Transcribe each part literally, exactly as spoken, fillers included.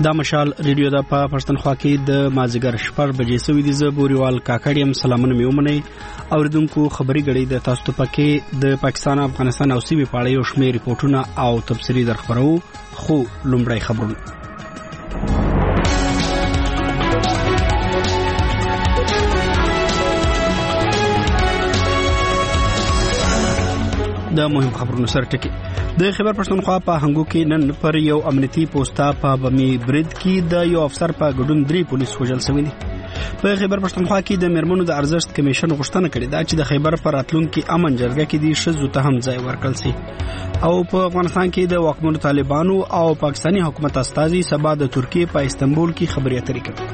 دا مشال ریډیو د په پښتونخوا کې د مازیګر شپږ بجې سوي دي. زه بوريوال کاکړیم. سلامونه مې ومنئ. اوریدونکو خبري غړي د تاسو ته پکې د پاکستان، افغانستان او سیمې په اړه یو شمېر ریپورتونه او تفصیلي درخبرو. خو لومړی خبرونه د مهم خبرونو سره ټکی. د خیبر پښتونخوا په هنګو کې نن پر یو امنیتي پوسټا په بمی برید کې د یو افسر په ګډون درې پولیس وژل شوي دي. په خیبر پښتونخوا کې د میرمنو د ارزښت کمیشن غوښتنه کړې ده چې د خیبر پر راتلونکي امن جرګه کې د ښځو ته هم ځای ورکړل شي. او په افغانستان کې د واکمنو طالبانو او پاکستاني حکومت استازي سبا د ترکیې په استنبول کې خبري اترې کوي.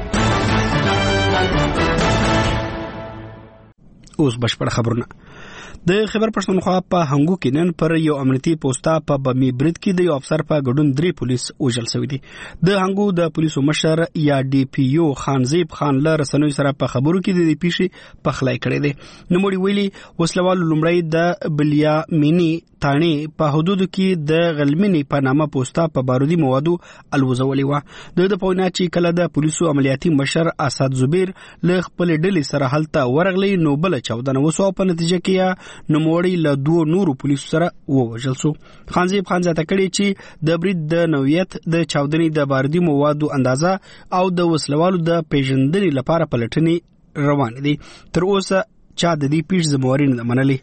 اوس بشپړ خبرونه. د خیبر پښتونخوا په هنګو کې نن پر یو امنیتي پوسټا په بمی برید کې د یو افسر په ګډون درې پولیس وژل شوي دي. د هنګو د پولیسو مشر یا ډي پی یو خانزیب خان له رسنیو سره په خبرو کې د دې پیښې پخلی کړی دی. نوموړي ویلي وسلوالو لومړی د بلیا مینی تانی په حدودو کې د غلمنې په نامه پوسټا په بارودي موادو الوزولې و. د د پوینا چې کله د پولیسو عملیاتي مشر اسد زبیر له خپل ډلې سره هلته ورغلی نو بل چودنه وسو په نتیجه کې نوموړي له دوه نورو پولیسو سره ووژل شو. خانزیب خان ځاته کړي چې د برید د نوعیت د چودنې د بارودي موادو اندازه او د وسلوالو د پیژندنې لپاره پلټنې روان دي. تر اوسه چا د دې پیښې ذمہواري نه منلې.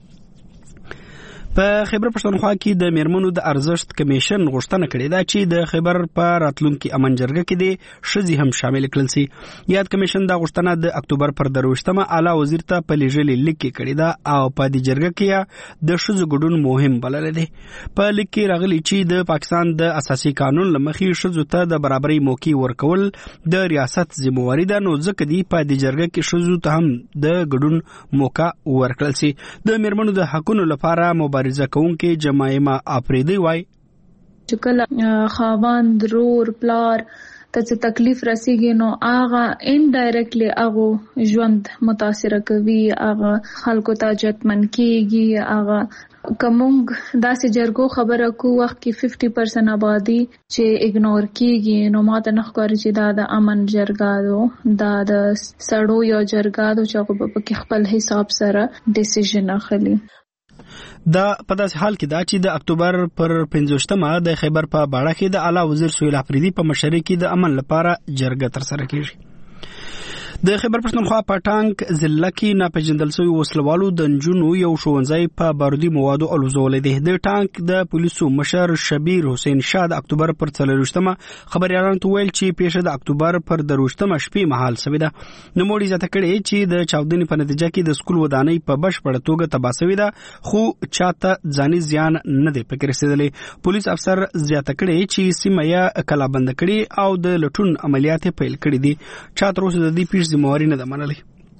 په خیبر پښتونخوا کې د میرمنو د ارزښت کمیشن غوښتنه کړې ده چې د خیبر په راتلونکي امن جرګه کې د ښځې هم شامل کړل شي. یاد کمیشن دا غوښتنه د اکتوبر پر درویشتمه اعلی وزیر ته په لیږلې لیک کې کړې ده او په دې جرګه کې د ښځو ګډون مهم بللی دی. په لیک کې راغلي چې د پاکستان د اساسي قانون له مخې ښځو ته د برابرۍ موقع ورکول د ریاست ذمہواري ده، نو ځکه دی په دې جرګه کې ښځو ته هم د ګډون موقع ورکړل شي. د میرمنو د حقونو لپاره مبارزه کوونکې جمایمه آفریدی وای چې کله خاوند رور پلار ته څه تکلیف رسیږي نو هغه انډایرکټلی هغه ژوند متاثر کوي، هغه خلکو ته جتمن کیږي. هغه کومنګ داسې جرګو خبره کو وخت کې پنځه پرسنټ آبادی چې اګنور کیږي نو ماته نه ښکاري چې دا د امن جرګه ده، دا د سړو یو جرګه ده چې هغه په خپل حساب سره ډیسیژن اخلي. دا په داسې حال کې دا چې د اکتوبر پر پنځوستمه د خیبر په باړه کې د اعلی وزیر سهیل افریدي په مشرۍ کې د امن لپاره جرګه ترسره کیږي. د خیبر پښتونخوا په ټانک ضلع کې ناپېژندل شوي وسلوالو د نجونو یو ښوونځی په بارودي موادو الوزولی دی. د ټانک د پولیسو مشر شبیر حسین شاه د اکتوبر پر څلرویشتمه خبریالانو ته ویل چې پیښه د اکتوبر پر درویشتمه شپې مهال شوې ده. نوموړي زیاته کړې چې د چاودنې په نتیجه کې د سکول ودانۍ په بشپړه توګه تباه شوې ده، خو چاته ځاني زیان نه دی پکې رسېدلی. پولیس افسر زیاته کړې چې سیمه یې کلابند کړې او د لټون عملیات یې پیل کړي دي. چا تر اوسه د دې پیښې ذمہواري نه ده منلې.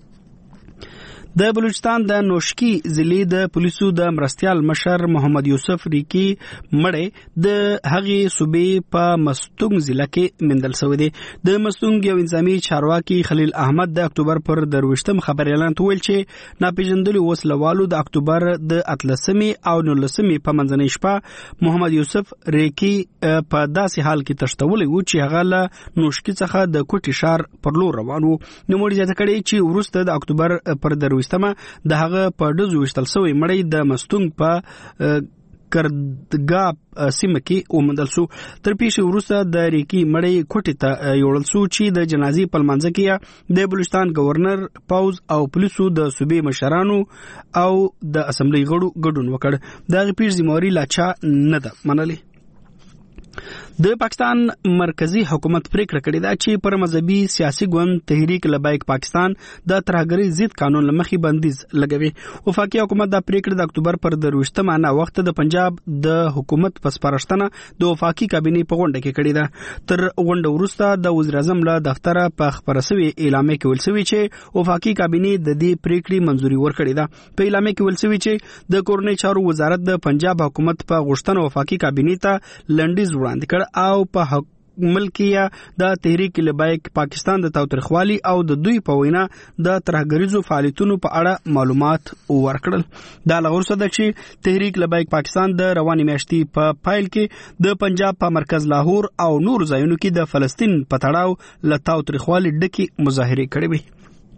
د بلوچستان د نوشکی ضلع د پولیسو د مرستیال مشر محمد یوسف ریکی مړی د هغې صوبې په مستونګ ضلع کې موندل شوی دی. د مستونګ یو انضامي چارواکي خلیل احمد د اکتوبر پر درویشتم خبریالانو ته ویل چې ناپېژندلو وسلوالو د اکتوبر د اتلسمې او نولسمې په منځنۍ شپه محمد یوسف ریکی په داسې حال کې تښتولی و چې هغه له نوشکی څخه د کوټي ښار پر لور روان و. نوموړي زیاته کړې چې وروسته د اکتوبر پر درویشتمه د هغه په ډزو وشتل شوی مړی د مستونګ په کردګا سیمه کې وموندل شو. تر پیښې وروسته د ریکی مړی کوټې ته یوړل شو چې د جنازې په لمانځه کې د بلوچستان گورنر، پوز او پولیسو د صوبې مشرانو او د اسمبلی غړو ګډون وکړ. د هغې پیښې ذمہواري لا چا نه ده منلې. د پاکستان مرکزی حکومت پریکړه کړې ده چې پر مذهبي سیاسي ګوند تحریک لبیک پاکستان د ترهګرۍ ضد قانون لمخې بندیز لګوي. وفاقي حکومت دا پریکړه د اکتوبر پر درویشتمه نه وخت د پنجاب د حکومت په سپارښتنه د وفاقي کابینې په غونډه کې کړې ده. تر غونډه وروسته د وزیر اعظم له دفتره په خبره شوې اعلامیه کې ویل شوی چې وفاقي کابینې د دې پریکړې منځوري ورکړې ده. په اعلامیه کې ویل شوی چې د کورنۍ چارو وزارت د پنجاب حکومت په غوښتنه وفاقي کابینې ته لنډیز وړاندې کړ او په ملکیه د تحریک لبیک پاکستان د تاوتریخوالي او د دوی په وینا د ترهګریزو فعالیتونو په اړه معلومات ورکړل. دا لغور صدق چې تحریک لبیک پاکستان د رواني میاشتې په پایل کې د پنجاب په مرکز لاهور او نور ځایونو کې د فلسطین په تړاو له تاوتریخوالي ډکې مظاهرې کړې وې.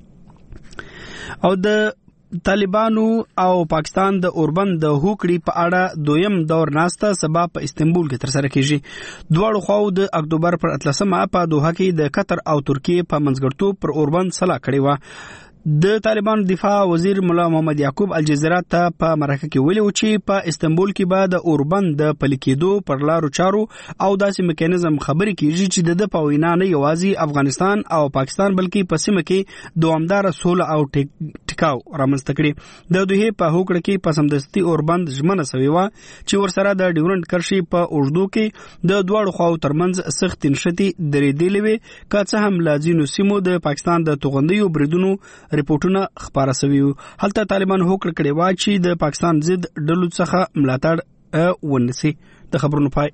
او د طالبانو او پاکستان د اوربند د هوکړې په اړه دویم دور ناسته سبا په استنبول کې ترسره کیږي. دواړو خواو د اکتوبر پر اتلسمه په دوحه کې د قطر او ترکیه په منځګړتوب پر اوربند صلاح کړې و. د طالبانو دفاع وزیر مولا محمد یعقوب الجزیره ته په مرکه کې ویلي و چې په استنبول کې به د اوربند د پلي کېدو پر لارو چارو او داسې میکانیزم خبرې کیږي چې د په وینا نه یوازې افغانستان او پاکستان بلکې په سیمه کې دوامدار سوله او ټیکاو رامنځته کړي. د دوی په هوکړه کې په سمدستي اوربند ژمنه شوې و چې ورسره د ډیورنډ کرښې په اوږدو کې د دواړو خواو ترمنځ سخت نښتې درېدلې وي، که څه هم لا ځینو سیمو د پاکستان د توغندیو بریدونو ریپورتونه خبره شوي وو. هلته طالبان هوکړه کړې وه چې د پاکستان ضد ډلو څخه ملاتړ ونیسي. د خبرونو پای.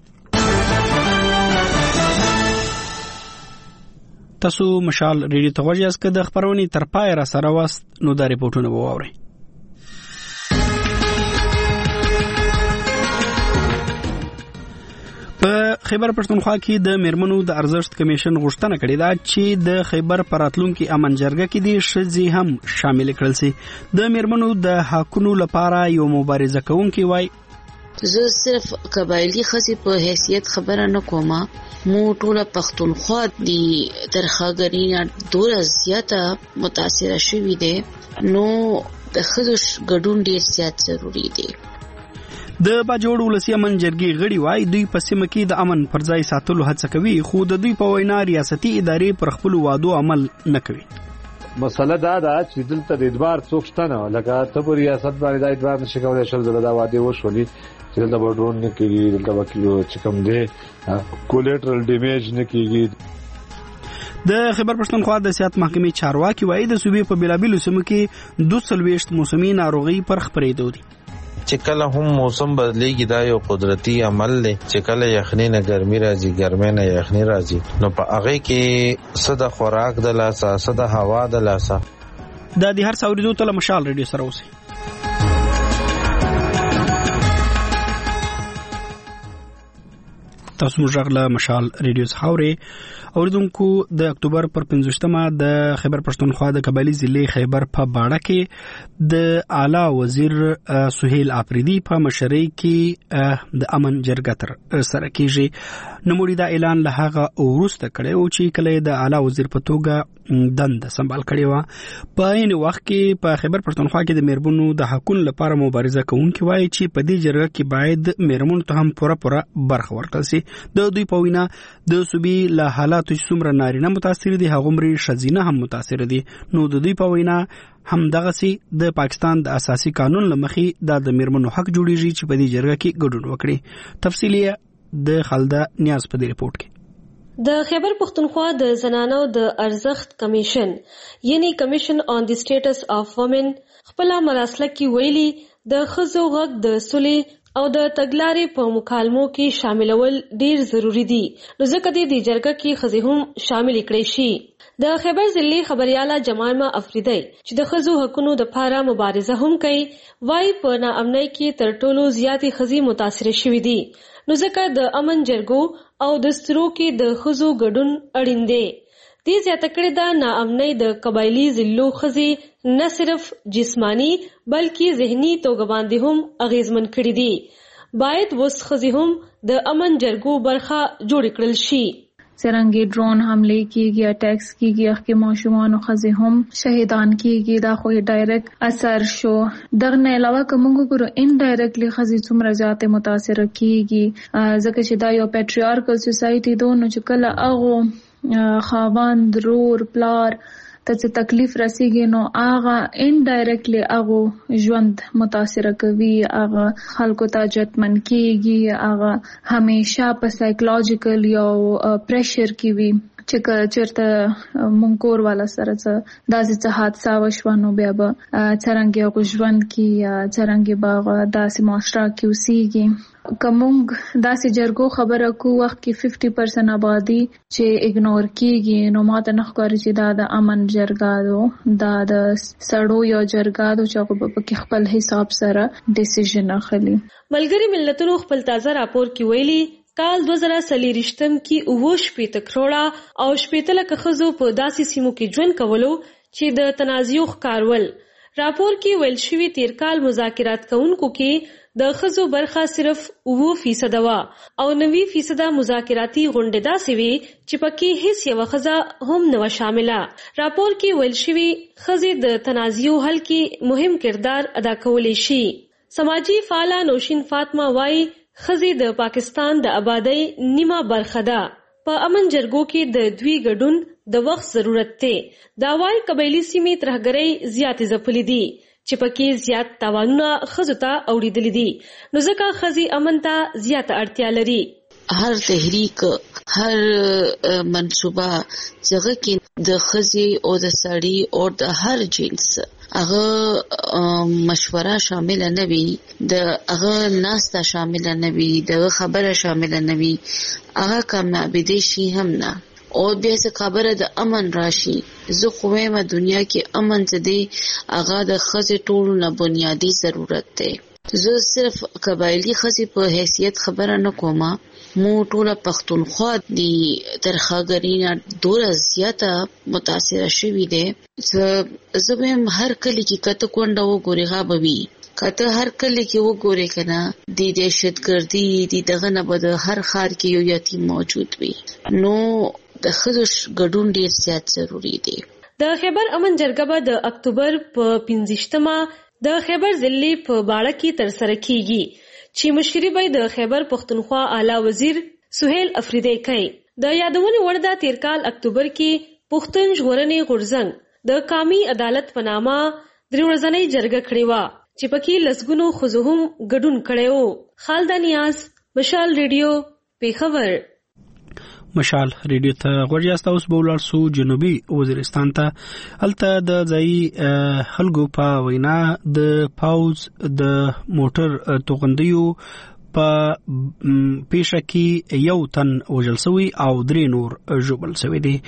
تاسو مشال ریډیو ته غوږ یاست. که د خبرونې تر پای را سره واست نو دا ریپورتونه به واورئ. په خیبر پښتونخوا کې د میرمنو د ارزښت کمیشن غوښتنه کړې ده چې د خیبر په راتلونکي امن جرګه کې د ښځې هم شامل کړل شي. د میرمنو د حقونو لپاره یو مبارزه کوونکی وای زه صرف قبایلی ښځې په حیثیت خبره نه کوم، مو ټوله پښتونخوا دی ترخاګري دوره زیاته متاثره شوې ده، نو د ښځو ګډون ډیر زیات ضروری دی. د باجوړ ولسی امن جرګې غړي وای دوی په سیمه کې د امن پر ځای ساتلو هڅه کوي، خو د دوی په وینا ریاستي ادارې پر خپل وعدو عمل نه کوي. مسله دا ده چې دلته د ادبار څوک شته نه، لکه ته په ریاست باندې د ادبار نشي کولای شل زړه دا وعده وشولي چې دلته به ډرون نه کېږي، دلته به چې کوم دی کولیټرل ډیمیج نه کېږي. د خیبر پښتونخوا د سیاحت محکمې چارواکي وایي د صوبې په بیلابیلو سیمو کې دوه څلوېښت موسمي ناروغي پر خپرېدو دي. چې کله هم موسم بدلیږي دا یو قدرتي عمل دی، چې کله یخني نه ګرمي راځي، ګرمي نه یخني راځي، نو په هغه کې څه د خوراک د لاسه څه د هوا د لاسه. دا د هر څاورېدو ته له مشال ریډیو سره اوسئ. تاسو موږ غلا مشال ریډیو څخه اورئ. اوریدونکو د اکتوبر پر پنځوستمه د خیبر پښتونخوا د قبایلی ضلع خیبر په باړه کې د اعلی وزیر سهیل افریدي په مشرۍ کې د امن جرګه تر سره کیږي. نوموړي دا اعلان له هغه وروسته کړی و چې کله د اعلی وزیر په توګه دند سمبال کړی و. په این وخت کې په خیبر پښتونخوا کې د میرمنو د حقوقو لپاره مبارزه کوونکي وایي چې په دې جرګه کې باید میرمنو ته هم پوره پوره برخه ورکړل شي. د دوی په وینا د صوبې له حالاتو چې څومره نارینه متاثر دي هغومره ښځینه هم متاثر دي، نو د دوی په وینا هم دغسې د پاکستان د اساسي قانون له مخې دا د میرمنو حق جوړیږي چې په دې جرګه کې ګډون وکړي. تفصیلی د خالده نیاز په دې رپورټ کې. د خیبر پښتونخوا د زنانو د ارزښت کمیشن یعنی کمیشن آن دی سټیټس اف وومن خپل مراسله کې ویلي د ښځو غږ د سولې او د تګلارې په مکالمو کې شاملول ډیر ضروری دي، نو ځکه دې د جرګه کې ښځې هم شامل کړي شي. د خیبر ضلع خبرياله جمالما افریدی چې د ښځو حقوقو د لپاره مبارزه هم کوي، وايي په ناامنۍ کې تر ټولو زیاتې ښځې متاثر شوې دي، نو ځکه د امن جرګو او د سترو کې د ښځو ګډون اړین دی. دې زیاته کړې ده ناامنۍ د قبایلی ضلعو ښځې نه صرف جسمانی بلکې ذهني توګه باندې هم اغیزمن کړي دي. باید وس ښځې هم د امن جرګو برخه جوړ کړل شي. څرنګه ډرون حمله کیږي، اٹیکس کیږي، اخکې ماشومان او ښځې هم شهیدان کیږي، دا خو ډایرکټ اثر شو. دغه نه علاوه کوم ګورو ان ډایرکټلی ښځې څومره زیات متاثر کیږي ځکه چې دا یو پیټریارکل سوسایټي ده، نو چې کله هغه خاوند رور پلار ته څه تکلیف رسیږي نو هغه ان ډایرکټلی هغه ژوند متاثر کوي، هغه خلکو ته جتمن کیږي، هغه همیشه په سایکولوژیکل یو پریشر کې وي. چې چیرته مونږ کور والا سره څه داسې څه حادثه وشوه نو بیا به څرنګه هغوی ژوند کوي یا څرنګه به هغه داسې معاشره کې اوسېږي. که مونږ داسې جرګو خبره کو وخت کې ففټي پرسنټ آبادي چې اګنور کېږي نو ما ته نه ښکاري چې دا د امن جرګه ده، دا د سړو یو جرګه ده چې هغوی به پکې خپل حساب سره ډیسیژن اخلي. ملګري ملتونو خپل تازه راپور کې ویلي کال دوه زره څلوېښتم کې اووه شپېته کروړه او شپېته لکه ښځو په داسې سیمو کې ژوند کولو چې د تنازع ښکارول. راپور کې ویل شوي تیر کال مذاکرات کوونکو کې د ښځو برخه صرف اووه فیصده وه او نوي فیصده مذاکراتي غونډې داسې وې چې پکې هیڅ یوه ښځه هم نه وه شامله. راپور کې ویل شوي ښځې د تنازعو حل کې مهم کردار ادا کولی شي. سماجي فعاله نوشین فاطمه وایي ښځې د پاکستان د آبادۍ نیمه برخه ده. په امن جرګو کې د دوی ګډون د وخت ضرورت دی. دا وایي قبایلي سیمې ترهګرۍ زیاتې ځپلې دي چې پکې زیات تاوانونه ښځو ته اوریدلي دي، نو ځکه ښځې امن ته زیاته اړتیا لري. هر تحریک، هر منصوبه ځکه کې د ښځې او د سړي او د هر جنس هغه مشوره شامل نه وي، د هغه ناسته شامل نه وي، د خبره شامل نه وي، هغه کامیابی شي هم نه. او بیا څه خبره د امن راشي. زه خو وایم دنیا کې امن څه دی هغه د ښځې ټولو نه بنیادي ضرورت دی. زه صرف قبایلي ښځې په حیثیت خبره نه کومه، مو ټوله پښتونخوا دی ترخاګري نه دوره زیاته متاثره شوي دی. زه وایم هر کلی کې کته کونډه وګورې غابه وي، کته هر کلی کې وګورې کنه د دهشتګردي د دغه نه به د هر ښار کې یو یتیم موجود وي. نو د ښځو ګډون ډیر زیات ضروری دی. د خیبر امن جرګه به د اکتوبر په پنځویشتمه د خیبر ضلع په باړه کې ترسره کیږي چې مشري به د خیبر پښتونخوا اعلی وزیر سهیل افریدی کوي. د یادونې وړ ده تیر کال اکتوبر کې پښتون ژغورنې غورځنګ د قومي عدالت په نامه درې ورځنۍ جرګه کړې وه چې پکې لسګونو ښځو هم ګډون کړی و. خالده نیاز، مشال ریډیو، پیښور. مشال ریډیو ته غوړ یاست. اوس به ولاړ سو جنوبي وزیرستان ته. هلته د ځایي خلکو په وینا د پاوز د موټر توغندیو په پیښه کې یو تن وژل شوی او درې نور ژوبل شوي دي.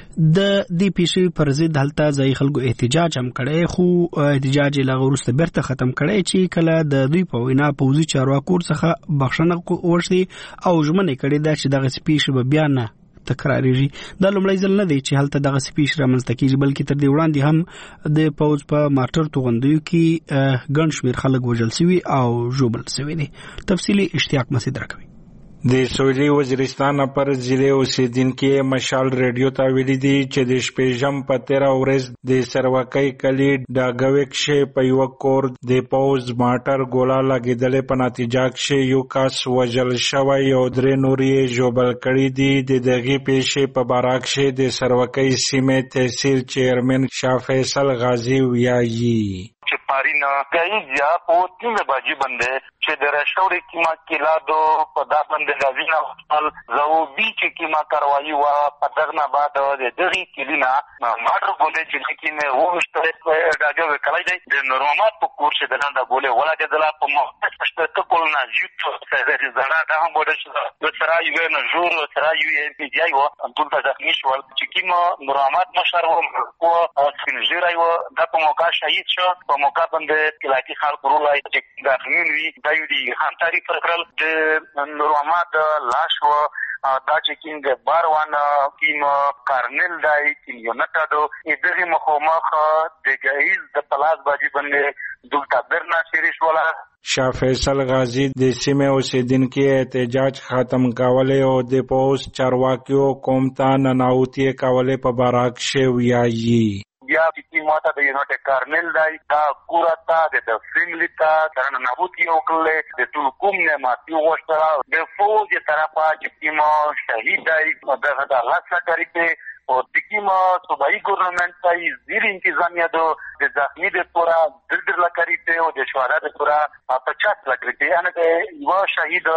د دې پیښې پر ضد هلته ځایي خلکو احتجاج هم کړی، خو احتجاج یې له هغه وروسته بیرته ختم کړی چې کله د دوی په وینا پوځي چارواکو څخه بخښنه وغوښتې او ژمنه یې کړې ده چې دغسې پیښې به بیا نه تکراریږي. دا لومړی ځل نه دی چې هلته دغسې پیښې رامنځته کېږي، بلکې تر دې وړاندې هم د پوځ په ماټر توغندیو کې ګڼ شمېر خلک وژل شوي او ژوبل شوي دي. تفصیلي اشتیاق مسعود راکوي. د سویلي وزیرستان پر ضلع اوسیدونکو مشال ریډیو ته ویلي دي چې د شپږم په تیره ورځ د سروکۍ کلي ډاګوي کې په یو کور د پوز ماټر ګولا لګیدلې په نتیجه کې یو کس وژل شوی او درې نور یې ژوبل کړي دي. د دغه پیښې په باره کې د سروکۍ سیمې تحصیل چیرمن شاه فیصل غازی ویایي چې پارینا گئی یا پوتین باجی بنده چې د رشتوري کیما کلا دو پدا بنده غزینا خپل زو بی چې کیما کاروایی وا پدغنا بعد د دغه کلینا ماټر بولې چې کینه وښته داګه وکړای دی د نورمات په کورس د نن د بولې ولا د دلا په مخته ته کولنا یوټ سره زړه دا هم بوله چې د سره یو نه جوړ سره یو ام پی جای و ټول ته ځخنی شو چې کیما نورمات مشر و او سپینځرای و د په موقع شهید شو په موقع باندې کلاکی خلک ورولای چې داخلين وی دا یو دی هم تاریخ پرکرل د نورمات لاش و دا چې کینګ باروان کیم کارنل دای کیم یونټادو دغه مخومخ د جهیز د پلاس باجی باندې دلته برنا شریش ولا شاه فیصل غازی د سیمه اوسیدونکو احتجاج ختم کولې او د پوس چارواکیو کوم ته نناوتی کولې په باراک شویایي. بیا چې ماته د یونټ کارنل دای دا کورتا د فیملی تا ترن نبوتی وکړل د ټول کوم نه ماتي وښتره د فوج طرفه چې ما شهید دای دغه د الله سره کوي او تکیما صوبایي ګورنمنت ته زیر انتظامیه دو د ځخمي د پورا دردر لکریته او د شهدا د پورا پچاس لکریته ان د یو شهید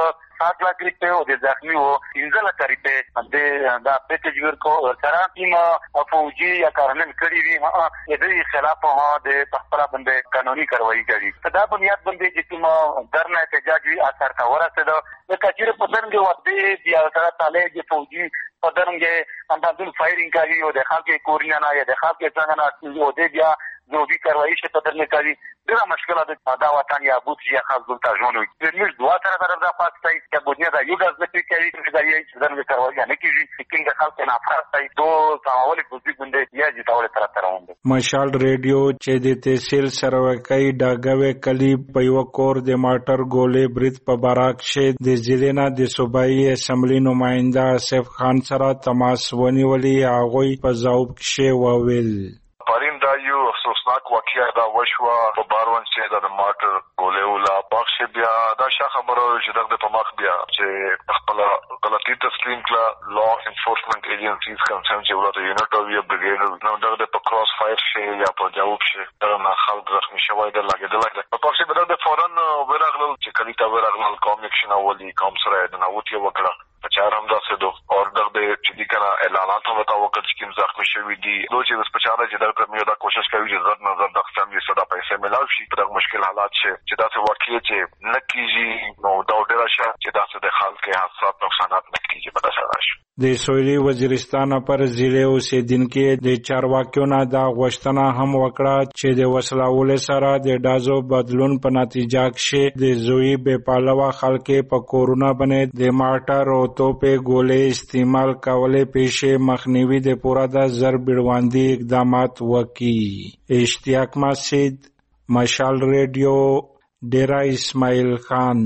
सात लाख रुपये او د زخمی او پنځه لک روپۍ د دا پیکج ورکو سره تیم فوجي یا کارنل کړی وي د دې خلاف هغه د خپل باندې قانوني کاروایی کوي. دا بنیاد باندې چې تیم درنه احتجاج وی اثر تا ورسېده د کچېره په درنګ وخت بیا سره تعالی د فوجي په درنګ اندازل فایرینګ کوي او د خلکو کورنیا نه د خلکو څنګه نه او د بیا زوبي کاروایی شته په درنګ کوي. ډېره مشکله ده دا وطن یا بوت یا خاص دلته ژوند وي. موږ دعا سره طرف دا پاتې چې بنیاد یو د ذکر کوي چې دا یې درنګ کاروایی نه کیږي چې د خلکو نه افراط کوي دو سماولي کوزي باندې یا جتاول طرف ته روان دي. مشال ریډیو چې د تحصیل سروکۍ ډاګوي کلی په یو کور د ماټر ګولې برید په باراک شه د ضلع نه د صوبایي اسمبلی نماینده آصف خان سره تماس ونیولي. هغوی په ځواب کې وویل پرین دا یو افسوسناک واقعیا دا وشوه په باروان چې د ماټر ګولې ولا بخش بیا دا شا خبره چې دغه په مخ بیا چې خپل غلطي تسلیم کړه لا انفورسمنت ایجنسیز کنسرن چې ولته یونټ او یو بریګیډ نو دغه په کراس فایر شي یا په جواب شي دا نه خلک زخمی شوی د لګیدل په پښې به د فورن ورغلل چې کلی تا ورغلل کوم اکشن اولی کوم سره د نووت یو وکړه پچار هم دا سدو اور دغه چې دي کنه اعلانات هم تا وکړ چې کوم زخمی شوی دي نو چې د پچاره چې د پرمیو دا کوشش کوي چې زړه نظر د فیملی سره پیسې ملاوي شي په دغه مشکل حالات چې دا څه واقعي چې نکیږي نو دا ډیر شه چې دا څه د خلکو حساسات نقصانات نکیږي په داسه راشي. د سویلي وزیرستان پر ضلع اوسیدونکو د چارواکیو نه دا غوښتنه هم وکړه چې د وسلوال سره د ډازو بدلون په نتیجه کې د زوی بې پالوا خلک په کورونا باندې د مارټر او توپې ګولې استعمال کولې پیښې مخنیوي د پورا د زر بیړواندي اقدامات وکړي. اشتیاق مسجد مشال ریډیو ډیرا اسماعیل خان.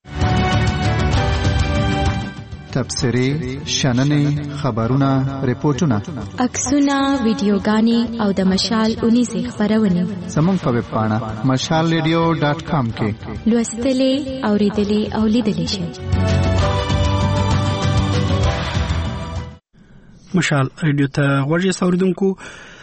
تبصری، شننې، خبرونه، ریپورتونه، عکسونه، ویډیوګانې او د مشال اونیزې خبرونه زموږ په ویب پاڼه مشال ریډیو ډاټ کام کې لوستلې، اوریدلې او لیدلې شئ. مشال ریډیو ته غوږی اوریدونکو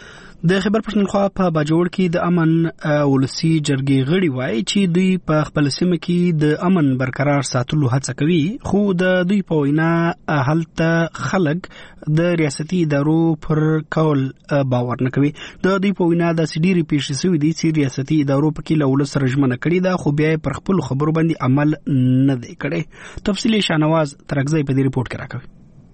د خیبر پښتونخوا په باجوړ کې د امن ولسی جرګې غړي وایي چې دوی په خپل سیمه کې د امن برقرار ساتلو هڅه کوي خو د دوی په وینا هلته خلک د ریاستي ادارو پر کول باور نه کوي. د دوی په وینا د سډيري پیښې سوي دي چې ریاستي ادارو په کې له ولس سره ژمنه کړې ده خو بیا پر خپل خبرو باندې عمل نه دی کړی. تفصیلی شانواز ترکزی په دې ریپورت کې راکوي.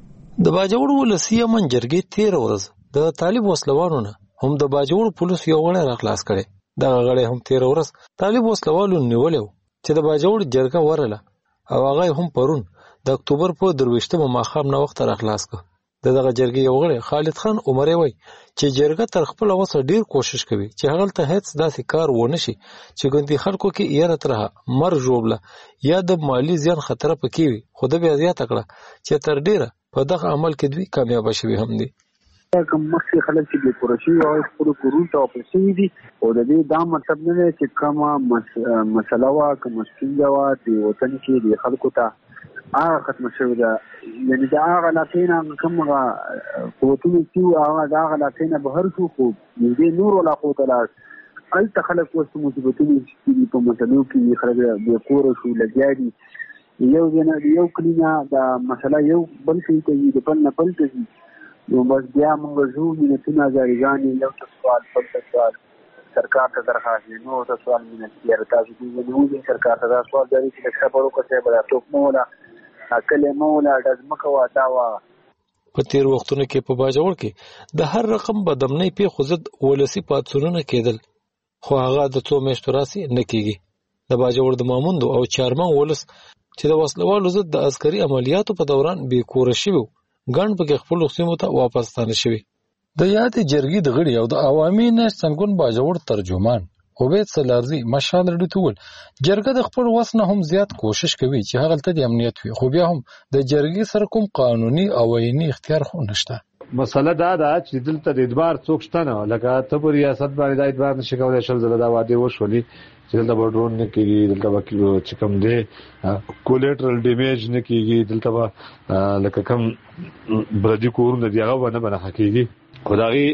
د باجوړ ولسی امن جرګې تیر ورځ د طالب وسلوانو نه هم د باجوړ پولیس یو غړی راخلاص کړي. دا غړی هم تیر ورځ طالب وسلوالو نیولیو چې د باجوړ جرګه ورله او هغه هم پرون د اکتوبر په درويشتمه ماښام نه وخت راخلاص کړ. دغه جرګې یو غړی خالد خان عمرې وای چې جرګه تر خپل وسه ډیر کوشش کوي چې هغه ته هیڅ داسې کار ونه شي چې ګوندې خلکو کې یره ترها مر جوړله یا د مالی زیان خطر پکې وي. خو د بیا زیاته کړه چې تر ډیره په دغه عمل کې دوی کامیاب شوي هم دي. کوم مخکې خلک چې د کورشي او خپل کورون ته پیسې دي او د دې دا مطلب نه دی چې کومه مسله وا کوم ستونزه وا د وطن کې د خلکو ته هغه ختم شوی ده. یعنې دا هغه لاتینا کومه قوتونه چې هغه دا هغه لاتینا بهر شو خو دې نور ولا قوت لا الته خلک اوس مصیبتونه چې په مسلو کې خلک د کور شو لګیا دي یو جنا یو کلینا دا مسله یو بل څه کوي د بل نه بل کوي نو بس بیا موږ زو مینتونه ځاریګانې یو څه سوال بل څه سوال سرکار ته درخواست نو څه سوال مینت یې تاسو دې نو سرکار ته دا سوال جاری چې خبرو کوي به تاسو مولا کله مولا د ځمکه واتا وا په تیر وختونو کې په باجوړ کې د هر رقم بدمنۍ په خوځد ولسی پاتسونونه کېدل خو هغه د څو میاشتو راسي نه کېږي. د باجوړ د ماموندو او چارمن ولس چې د وسلوالو ضد د عسکري عملیاتو په دوران بې کوره شوي ګڼ پکې خپل سیمو ته واپس ستانه شوي. د یادې جرګې د غړي او د عوامي نشت څنګهون باجوړ ترجمان عبید سلارزي مشال ریډیو ته وویل جرګه د خپل وس نه هم زیات کوشش کوي چې هغلته د امنیت وي خو بیا هم د جرګې سره کوم قانوني او عیني اختیار خو نشته. مسله دا ده چې دلته د ادبار څوک شته نه لکه ته په ریاست باندې د ادبار نشي کولای شل زله دا واده وشولي چې دلته بډرون نه کېږي دلته وکیل چې کوم دی کولیټرل ډیمیج نه کېږي دلته لکه کوم بردي کورونه دی هغه نه بنه حقيقي خدایي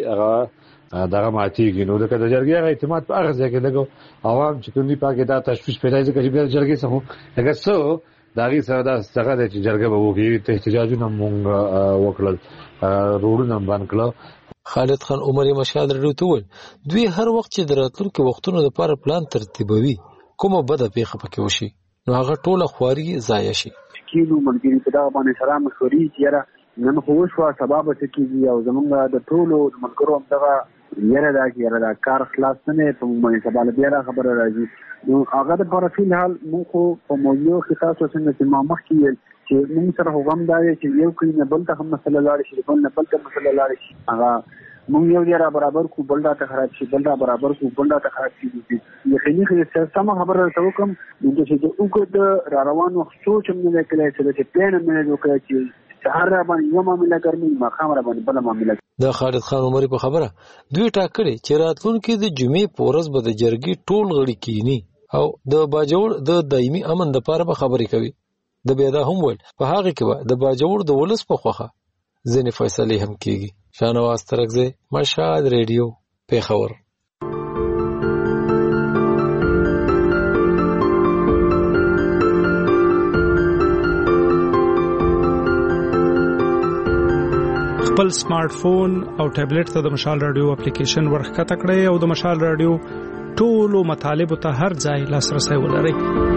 هغه دغه ماتيږي نو دغه د جرګې اعتماد په هغه ځای کې لګو عوام چې کوم دی پاکه دا تشویش پیدا کوي چې د جرګې څخه هغه څو داغي سره دا څنګه د جرګه به وګړي ته احتجاجونه مونږ وکړل روډونه باندې کړل. خالد خان عمر مشال رډو ته دوی هر وخت چې دراتلونکو وختونو لپاره پلان ترتیبوي کومه بده پیښه پکې وشي نو هغه ټوله خواري ضایع شي. کینو ملګری په دا باندې سره مشورې چیرې نن خو شو سبب څه کیږي او زمونږ د ټولو ملګرو هم دغه یره دا یره دا کار خلاص نه په باندې سبا له بیا خبره راځي. نو هغه د پر فلحال مو خو په موضوع کې تاسو څنګه چې ما مخکې چې موږ سره هم دا چې یو کین نه بل ته هم مسله لاړ شي بل نه بل ته مسله لاړ شي هغه موږ یو ډیر برابر کو بل دا ته خراب شي بل دا برابر کو بل دا ته خراب شي. یقیني خو سم خبره راته کوم چې د وګد را روانو سوچ هم نه کړی چې پلان هم نه وکړي چې سهار را باندې یو معاملې ګرمي مخام را باندې بل معاملې. دا خالد خان عمر په خبره دوی ټاکلي چې راتلونکي د جمعې په ورځ به د جرګې ټول غړي کینی او د باجوړ د دایمي امن لپاره به خبرې کوي. د بيدا هم ول په هغه کې به د باجوړ د ولس په خوخه ځنې فیصله هم کیږي. شانواز ترکزه مشهد ریډیو پیښور. خپل سمارټ فون او ټابلیټ ته د مشال رادیو اپلیکیشن ورخکته کړئ او د مشال رادیو ټولو مطالب ته هر ځای لاسرسي ولرئ.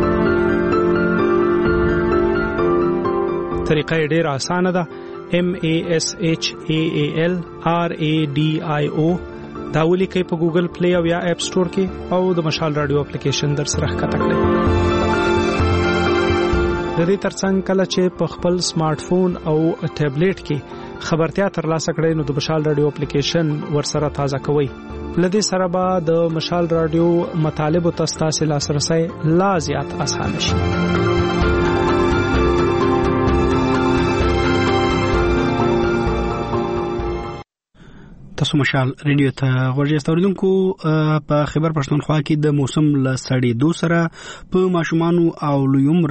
طریقه ډېره اسانه ده. M A S H A A L R A D I O دا ولیکئ په ګوګل پلی او یا اپ سٹور کې او د مشال رادیو اپلیکیشن در سره ښکته کړئ. د دې ترڅنګ کله چې په خپل سمارټ فون او ټابلیټ کې خبرتیا ترلاسه کړئ نو د مشال رادیو اپلیکیشن ورسره تازه کوئ. لدې سره به د مشال رادیو مطالب او تاسو لاسرسي لا زیات اسانه شي. تاسو مشال ریډیو ته ورجه استوریدونکو په خبر پښتونخوا کې د موسم ل سړېدو سره په ماشومانو او لویمر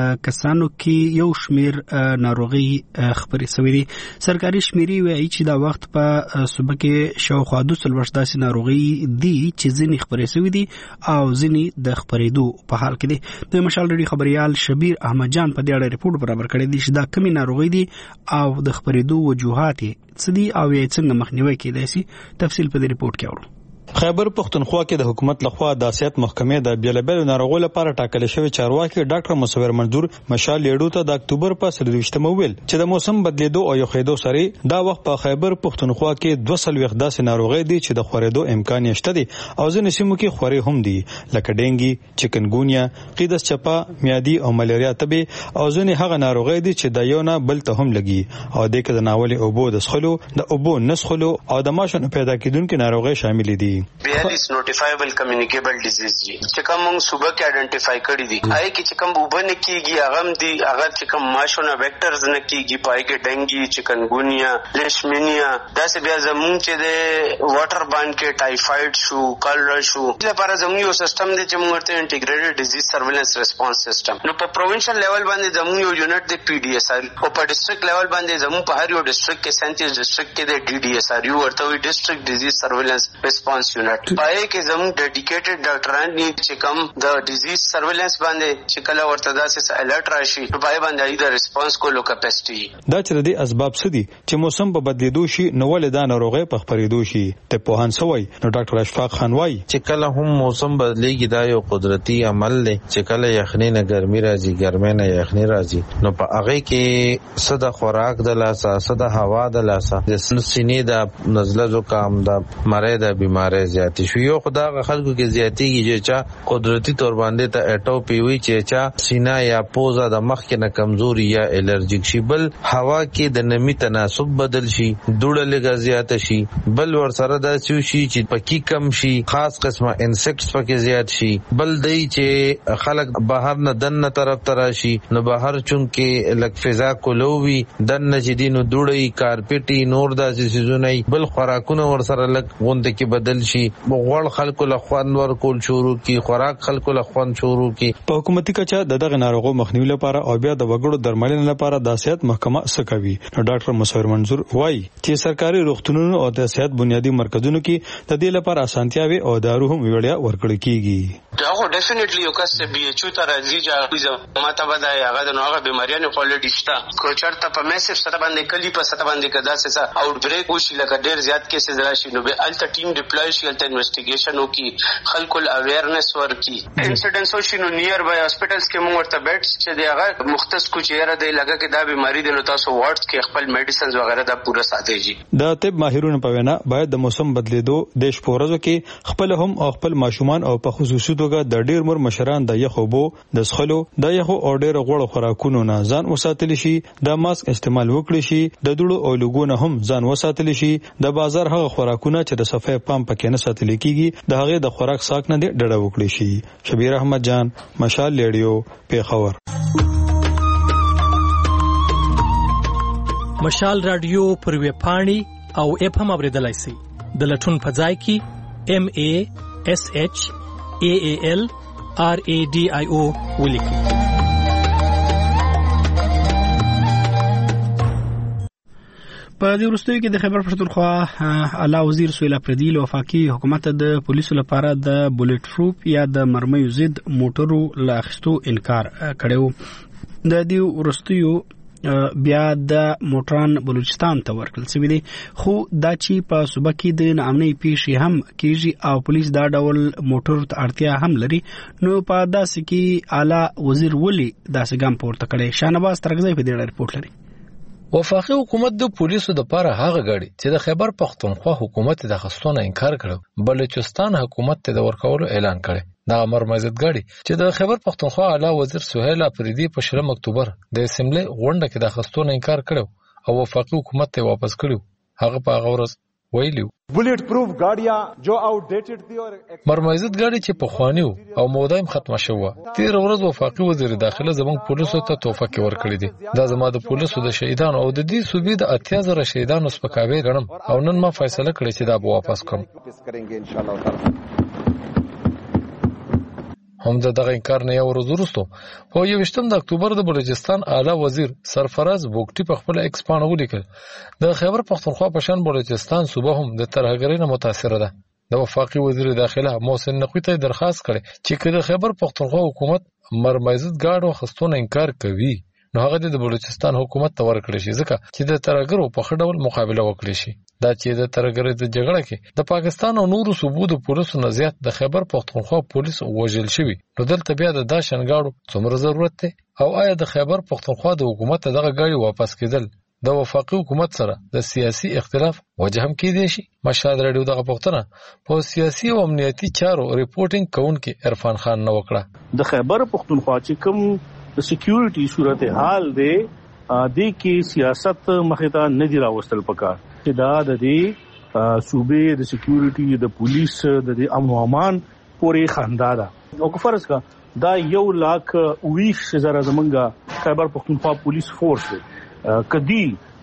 کسانو کې یو شمیر ناروغي خبرې شوې دي. سرکاري شمیرې وایي چې دا وخت په صوبه کې شاوخوا دوه سلويشت داسې ناروغي دي چې ځینې خبرې شوې دي او ځینې د خبرېدو په حال کې دي. د مشال ریډیو خبريال شبیر احمد جان په دې اړه ریپورت برابر کړی دی چې دا کومې ناروغي دي او د خبرېدو وجوهات څه دي او یې څنګه مخنیوي کېدای شي. تفصیل په دې ریپورت کې اورو. خیبر پختونخوا کې د حکومت لخوا د صحت محکمې د بیلابل ناروغیو لپاره ټاکل شوی چارواکي ډاکټر مصور منظور مشال لیډو ته د اکتوبر په سلويشتمه ویل چې د موسم بدلیدو او یو خېدو سره دا وخت په خیبر پختونخوا کې دوه سلويخت داسې ناروغي دي چې د خورېدو امکان شته دي او ځینې سیمو کې خوري هم دي لکه ډینګي، چکنګونیا، قیدس چپا، میادي او ملیریا تبه او ځینې هغه ناروغي دي چې د یو نه بل ته هم لګي او د کې د ناولې اوبو د سخلو د اوبو نسخلو او د ماشونو پیدا کېدونکو ناروغي شامل دي. بیل is notifiable communicable disease دي چې کوم موږ صوبه کې آئیډنټیفای کړی دي. آی کې چې کوم وبنه کیږي هغه دي هغه چې کوم ماشونه ویکټرز نه کیږي پای کې ډنګي، چکنګونیا، لیشمینیا دا څه بیا زموږ چې د واټر باند کې ټایفاید شو، کالرا شو لپاره زموږ یو سیستم دی چې موږ ته انټیګریټډ ډیزیز سرویلنس ریسپانس سیستم. نو په پروینشل لیول باندې زموږ یو یونټ دی پی ډی ایس آر او په ډیسټریکټ لیول باندې زموږ په هر یو ډیسټریکټ کې سنتیس ډیسټریکټ کې د ډی ډی ایس آر یو ورته وي ډیسټریکټ ډیزیز سرویلنس ریسپانس یونټ. پای کې زموږ ډیډیکیټډ ډاکټران دي چې کوم د ډیزیز سرویلنس باندې چې کله ورته داسې الرټ راشي نو پای باندې د ریسپانس کولو کیپاسټي. دا چې د اسباب څه دي چې موسم په بدلیدو شي نو ولدا ناروغي په خبرېدو شي ته په هان سوي نو ډاکټر اشفاق خان وایي چې کله هم موسم بدلیږي دا یو قدرتي عمل دی چې کله یخني نه ګرمي راځي ګرمي نه یخني راځي نو په هغه کې صد خوراک د لاسه صد هوا د لاسه د سینې د نزله زکام د مړې د بیماری زیات شي. یو خدا خلکو کې زیاتیږي چې چا قدرتي تور باندې ته اټوپي وي چې چا سینا یا پوزه د مخ کې نه کمزوري یا الرجیک شي بل هوا کې د نمی تناسب بدل شي دوړه لګا زیات شي بل ور سره د سیو شي چې پکی کم شي خاص قسمه انسیکټس پکې زیات شي بل دی چې خلک بهر نه دنه طرف ترا شي نو بهر چون کې لک فضا کولوي دنه چې دینو دوړې کارپټي نور داسې سيزونه بل خوراکونه ور سره لک غونډه کې بدل شي غوړ خلکو له خوان ور کول شروع کی خوراک خلکو له خوان شروع کی. په حکومتي کچا دغه ناروغو مخنیوي لپاره او بیا د وګړو درملنې لپاره د صحت محکمه څه کوي نو ډاکټر مصور منظور وایي چې سرکاري روغتونونو او د صحت بنیادی مرکزونو کې د دې لپاره اسانتیاوي او دارو هم ویړیا ورکړل کیږي. هغه ډیفینیټلی یو کس بي ایچ او ته راځي چې ماته بدای هغه د نوغه بیماریانو کوالټی شته کو چرته په میسج سره باندې کلی په سره باندې کدا څه اوټ بریک وشي لکه ډیر زیات کیسز راشي نو به الته ټیم ډیپلوي شي الته انویسټیګیشن وکي خلکو اویرنس ورکي انسیډنټس وشي نو نیر بای هاسپټلز کې موږ ورته بیډز چې دی هغه مختص کو چیرې دی لګه کې دا بیماری دی نو تاسو وارډز کې خپل میډیسنز وغیرہ دا پوره ساتي جی د طب ماهرونو په وینا باید د موسم بدلیدو د شپورزو کې خپل هم او خپل ماشومان او په خصوصي توګه د ډیر مر مشران د یخوبو د سخلو د یخو او ډیر غوړ خوراکونو نه ځان وساتل شي د ماسک استعمال وکړي شي د دوړو او لګونه هم ځان وساتل شي د بازار هغه خوراکونه چې د صفای پام پکې نه ساتل کیږي د هغه د خوراک ساک نه ډډه وکړي شي شبیر احمد جان مشال ریډیو پیښور مشال رادیو پر ویب پاڼي او اپ هم اوریدلای شي د لټون په ځای کې ام ا اس اچ ا ا ال ار ا ډي آی او ولیکي په دې وروستیو کې د خیبر پښتونخوا اعلی وزیر سهیل اپریدي له وفاقي حکومت د پولیسو لپاره د بولټ پروف یا د مرمیو ضد موټرو له اخیستو انکار کړی د دې وروستیو بیا د موټران بلوچستان ته ورکړل شوی دی خو دا چې په صوبه کې د ناامنۍ پیښې هم کیږي او پولیس دا ډول موټر ته اړتیا هم لري نو په داسې کې اعلی وزیر ولی داسې ګام پورته کړی شانواز ترغزی په دې رپورت لري وفاقي حکومت د پولیسو د لپاره هغه غړي چې د خیبر پښتونخوا حکومت د خستونه انکار کړو بلوچستان حکومت ته د ورکولو اعلان کړي دا امر مزید غړي چې د خیبر پښتونخوا اعلی وزیر سهیل اپریدي په شلم اکتوبر د اسمبلی غونډه کې د خستونه انکار کړو او وفاقي حکومت ته واپس کړو هغه په هغه ورځ ویلو bullet proof गाड़ियां जो आउटडेटेड थी और مرمایزت गाड़ी چې په خوانیو او مودایم ختمه شوه تیر ورځ وفاقي وزیر داخله زموږ پولیسو ته توفه کې ورکړي دي دا زما د پولیسو د شهیدانو او د دې صوبې د اتیا زره شهیدانو سپکاوي غنم او نن ما فیصله کړې چې دا به واپس کوم هم دغه انکار نه یو ورځ وروسته په یوویشتم د اکتوبر د بلوچستان اعلی وزیر سرفراز بوګټي په خپل ایکس پاڼه ولیکل د خیبر پښتونخوا په شان بلوچستان صوبه هم د ترهګرۍ نه متاثره ده د وفاقي وزیر داخله محسن نقوی ته درخواست کړي چې کله خیبر پښتونخوا حکومت مرمایزت گاډو خستونه انکار کوي نو هغه د بلوچستان حکومت ته ورکړي شي ځکه چې د ترهګرو په خډول مقابله وکړي شي دا چې د ترهګرۍ د جګړه کې د پاکستان او نورو صوبو د پولیسو نه زیات د خیبر پښتونخوا پولیس وژل شوی نو دلته بیا د داشن گاډو څومره ضرورت دی او آیا د خیبر پښتونخوا د حکومت دغه گاډي واپس کېدل د وفاقي حکومت سره د سیاسي اختلاف وجه هم کېدای شي مشهد رادیو دغه پښتنه په سیاسي او امنیتي چارو ریپورټینګ کوونکې عرفان خان نو وکړه د خیبر پښتونخوا چې کوم د سکیورټي صورتحال دی د کې سیاست مخه نه دی راوستل پکار چې دا د دې صوبې د سکیورټي د پولیس د دې امن او امان پورې خندا ده او فرض کا دا یو لاک ویش زره زمونږه خیبر پښتونخوا پولیس فورس دی کدی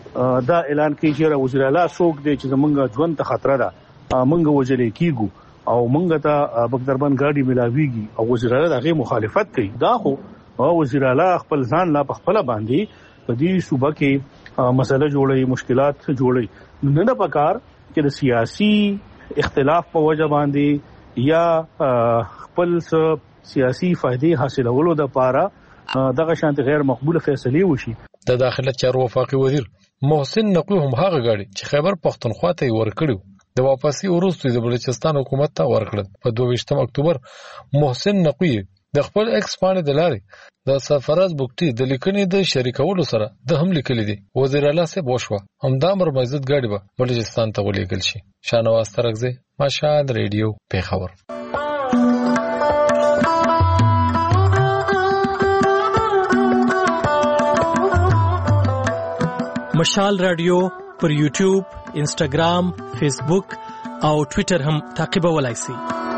دا اعلان کوي چې وزیر اعلی څوک دی چې زمونږ ژوند ته خطر ده مونږ وجلې کیګو او مونږ ته بګدربان ګاډي ملاويږي او وزیر اعلی دغه مخالفت کوي دا خو او وزیر اعلی خپل ځان لا په خپل باندې په دې صوبه کې مسله جوړي مشکلات جوړي نه نه پکار چې د سیاسي اختلاف په وجه باندې یا خپل سیاسي فائدې حاصلولو د لپاره دغه شانت غیر مقبوله فیصله وشي د داخله چارو وفاقي وزیر محسن نقوی هم هغه غاړي چې خیبر پښتونخوا ته ورکړو د واپسی وروسته د بلوچستان حکومت ته ورکړل په دوه اکتوبر محسن نقوی د خپل ایکس باندې د لارې د سرفراز بوګټي د لیکنې د شریکولو سره د هم لیکلي دي وزیر اعلی صاحب وشوه همدا مرمایزت ګاډي به بلوچستان ته ولېږل شي شانواز ترغزی مشهد ریډیو پیښور مشال رادیو پر یوټیوب انسټاګرام فیسبوک او ټوئیټر هم تعقیبولای شئ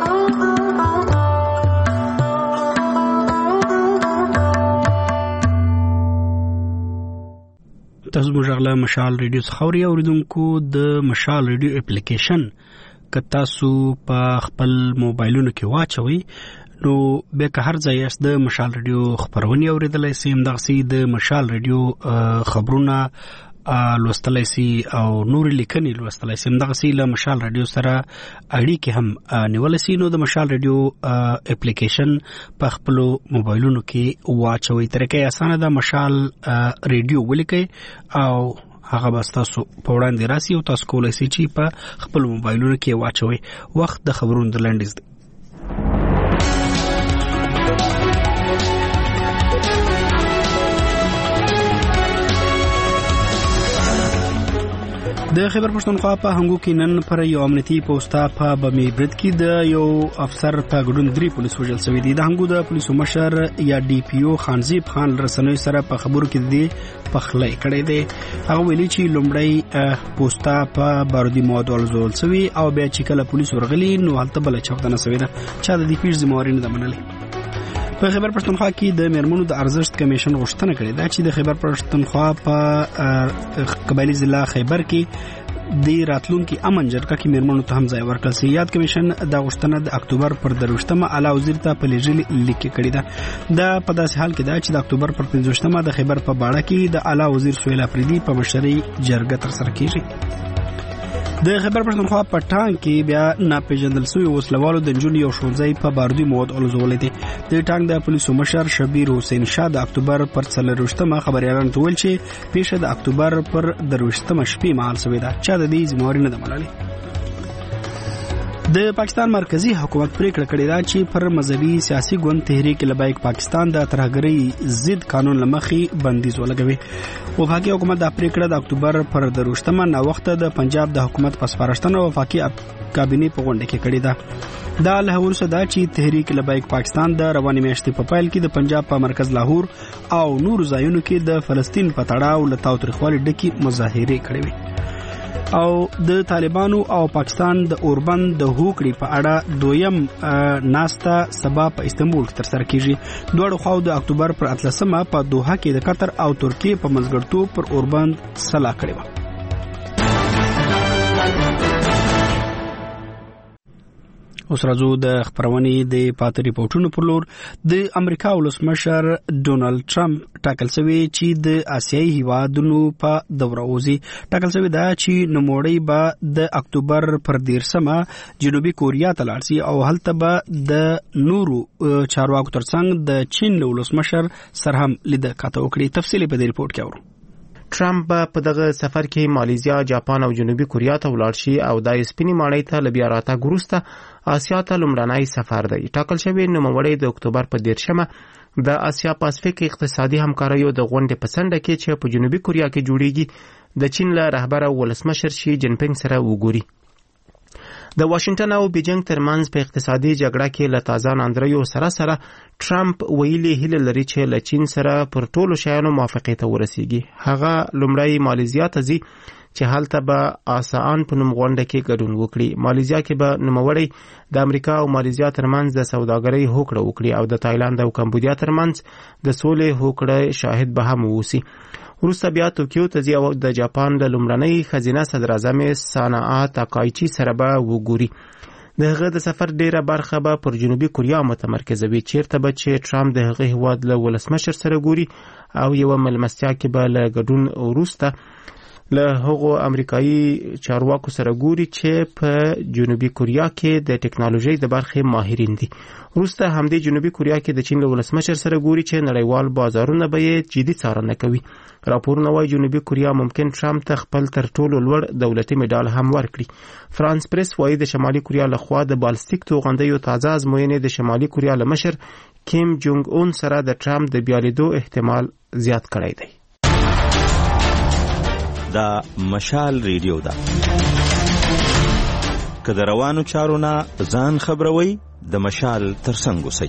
تاسو مجغله مشال ریډیو خوري اوریدونکو د مشال ریډیو اپلیکیشن که تاسو په خپل موبایلونو کې واچوي نو به که هر ځای است د مشال ریډیو خبرونه اوریدلای سي هم دغسي د مشال ریډیو خبرونه لوستلای سي او نور لیکنې لوستلای سي. دغه سي له مشال رادیو سره اړیکې هم نیول سي. نو د مشال رادیو اپلیکیشن په خپل موبایلونو کې واچوي. طریقې اسانه ده، مشال رادیو ولیکئ او هغه به تاسو په وړاندې راسي او تاسو کولای شئ چې په خپل موبایلونو کې واچوي. وخت د خبرونو د لنډیز دی. د خیبر پښتونخوا په هنګو کې نن پر یو امنیتي پوسټا په بمي برید کې د یو افسر په ګډون درې پولیس وژل شوي دي. د هنګو د پولیسو مشر یا ډي پی او خانزیب خان رسنوي سره په خبرو کې دی پخلی کړی دی. هغه ویلي چې لومړی پوسټا په بارودي موادو الزول شوی او بیا چې کله پولیس ورغلي نو هلته بل چاودنه شوې ده. چا د دې پیښې ذمہواري نه ده منلې. په خیبر پښتونخوا کې د میرمنو د ارزښت کمیشن غوښتنه کړې ده چې د خیبر پښتونخوا په قبایلی ضلع خیبر کې د راتلونکي امن جرګه کې میرمنو ته هم ځای ورکړل شي. یاد کمیشن د غوښتنه د اکتوبر پر دروشتمه اعلی وزیر ته په لیږلي لیک کړې ده. دا په داسې حال کې ده چې د اکتوبر پر پنځوستمه د خیبر په باړه کې د اعلی وزیر سهیل افریدي په مشرۍ جرګه ترسره کیږي. د خیبر پښتونخوا په ټانک کې بیا ناپېژندل شوي وسلوالو د نجونو یو ښوونځی په بارودي مواد الزولی دی. د ټانک د پولیسو مشر شبیر حسین شاه د اکتوبر پر څلرویشتمه خبریالانو ته ویل چې پیښه د اکتوبر پر درویشتمه شپې مهال شوې ده. چا د دې ذمہواري نه ده منلې. د پاکستان مرکزی حکومت پریکړه کړې ده چې پر مذهبي سیاسي ګوند تحریک لبیک پاکستان د ترهګرۍ ضد قانون لمخې بندیز ولګوي. وفاقي حکومت د پریکړه د اکتوبر پر دروشتمه نا وخت د پنجاب د حکومت په سپارښتنه وفاقي کابینه په غونډه کې کړې ده. دا له ورسره ده چې تحریک لبیک پاکستان د رواني میاشتې په پایل کې د پنجاب په مرکز لاهور او نور ځایونو کې د فلسطین په تړاو له تاوتریخوالي ډکې مظاهرې کړې وي او د طالبانو او پاکستان د اوربند د هوکړې په اړه دویم ناسته سبا په استنبول کې ترسره کیږي. دواړو خواو د اکتوبر پر اتلسمه په دوحه کې د قطر او ترکیې په منځګړیتوب پر اوربند صلاح کړې وه. اوس راځو د خبرونې د پاتې ریپورتونو پر لور. د امریکا ولسمشر ډونالد ټرمپ ټاکل شوی چې د آسیایي هیوادونو په دوره وځي. ټاکل شوی دا چې نوموړی به د اکتوبر پر دیرشمه جنوبي کوریا ته لاړ شي او هلته به د نورو چارواکو ترڅنګ د چین ولسمشر سره هم لیده کاته وکړي. تفصیل په دې ریپورت کې اورو. ټرمپ په دغه سفر کې مالیزیا، جاپان او جنوبي کوریا ته ولاړ شي او د سپینې ماڼۍ ته له بیا راتګ وروسته آسیا ته لومړنی سفر دی. ټاکل شوی نوموړی د اکتوبر په دیرشمه د آسیا پاسفیک اقتصادي همکاریو د غونډې په څنډه کې چې په جنوبي کوریا کې جوړیږي د چین له رهبر او ولسمشر شي جین پینګ سره وګوري. د واشنگټن او بیجینګ ترمنځ په اقتصادي جګړه کې له تازه ناندریو سره سره ټرمپ ویلي هیله لري چې له چین سره پر ټولو شیانو موافقې ته ورسیږي. هغه لومړی مالیزیا ته ځي چې هلته به آسان په نوم غونډه کې ګډون وکړي. مالیزیا کې به نوموړی د امریکا او مالیزیا ترمنځ د سوداګرۍ هوکړه وکړي او د تایلند او کمبودیا ترمنځ د سولې هوکړې شاهد به هم ووسی. وروسته بیا توکیو ته ځي او د جاپان د لومړنۍ ښځینه صدراعظم ساناآ تاکایچي سره به وګوري. د هغه د سفر ډیره برخه به پر جنوبي کوریا متمرکزه وي، چیرته به چې ټرمپ د هغه هیواد له ولسمشر سره ګوري او یو ملمستیا کې به له ګډون وروسته له هغو امریکایي چارواکو سره ګوري چې په جنوبي کوریا کې د ټکنالوژي د برخې ماهرین دي. وروسته همدې جنوبي کوریا کې د چین له ولسمشر سره ګوري چې نړیوال بازارونه به یې جدي څارنه کوي. راپورونه وايي جنوبي کوریا ممکن ټرمپ ته خپل تر ټولو لوړ دولتي میډال هم ورکړي. فرانس پریس وايي د شمالي کوریا لخوا د بالستیک توغندیو تازه ازموینې د شمالي کوریا له مشر کیم جونګ اون سره د ټرمپ د بیالیدو احتمال زیات کړی دی. دا مشال ریډیو ده. که د روانو چارو نه ځان خبروي د مشال ترڅنګ اوسئ.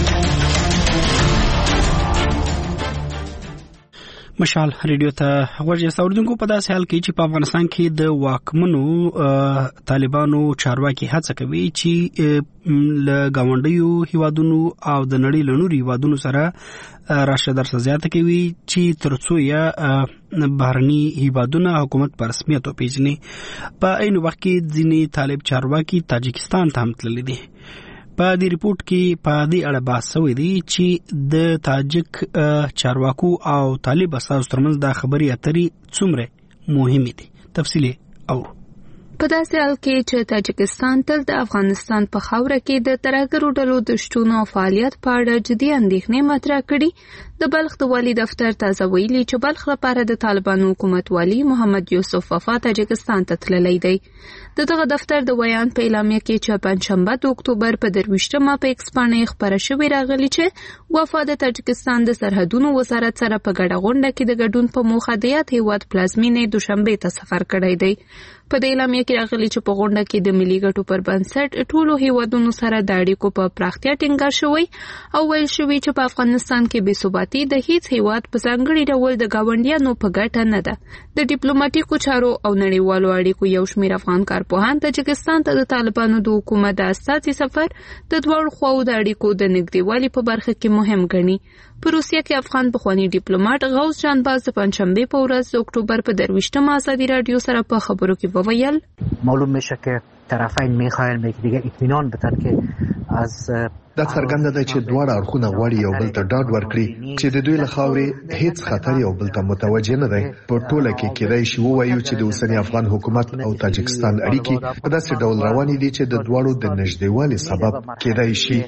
مشال ریډیو ته ورجه اوریدونکو په داسې حال کې چې په افغانستان کې د واکمنو طالبانو چارواکي هڅه کوي چې له گاونډیو هیوادونو او د نړۍ له نورو هیوادونو سره راشه درسه زیاته کوي چې ترڅو یا بهرني هیوادونه حکومت په رسمیت وپیژني. په عین وخت کې ځینې طالب چارواکي تاجکستان ته هم تللي دي. په دې ریپورت کې په دې اړه بحث شوی دی چې د تاجک چارواکو او طالب اساس ترمنځ د خبري اترې څومره مهمه دي. تفصیلی او په داسې حال کې چې تاجکستان تل د افغانستان په خاوره کې د ترهګرو ډلو د شتون او فعالیت په اړه جدي اندېښنې مطرح کړي. د بلخ د والي دفتر تازه ویلي چې بلخ لپاره د طالبانو حکومت والي محمد یوسف وفا تاجکستان ته تللی دی. د دغه دفتر د بیان په اعلامیه کې چې پنځشنبه د اکتوبر په درویشتمه په ایکس باندې خبره شوې راغلي چې وفا د تاجکستان د سرحدونو وزارت سره په ګډه غونډه کې د ګډون په موخه د یاد هیواد پلازمینې دوشنبه ته سفر کړی دی. په دې اعلامیه کې راغلي چې په غونډه کې د ملي ګټو پر بنسټ ټولو هیوادونو سره د اړیکو په پراختیا ټینګار شوی او ویل شوی چې په افغانستان کې بې ثباتي د هیڅ هیواد په ځانګړي ډول د گاونډیانو په ګټه نه ده. د ډیپلوماټیکو چارو او نړیوالو اړیکو یو شمېر افغان کارپوهان تاجکستان ته د طالبانو د حکومت د استازي سفر د دواړو خواو د اړیکو د نږدېوالي په برخه کې مهم ګڼي. په روسیه کې افغان پخوانی ډیپلوماټ غوث جانباز د پنځشنبه په ورځ د اکتوبر په درویشتمه ازادي رادیو سره په خبرو کې وویل معلوم میشه که طرفین میخواین به دیگه اطمینان بدن که از دا څرګنده ده چې دواړه اړخونه غواړي یو بل ته ډاډ ورکړي چې د دوی له خاورې هیڅ خطر یو بل ته متوجه نه دی. په ټوله کې کېدای شي ووایو چې د اوسني افغان حکومت او تاجکستان اړیکې په داسې ډول روانې دي چې د دواړو د نږدېوالي سبب کېدای شي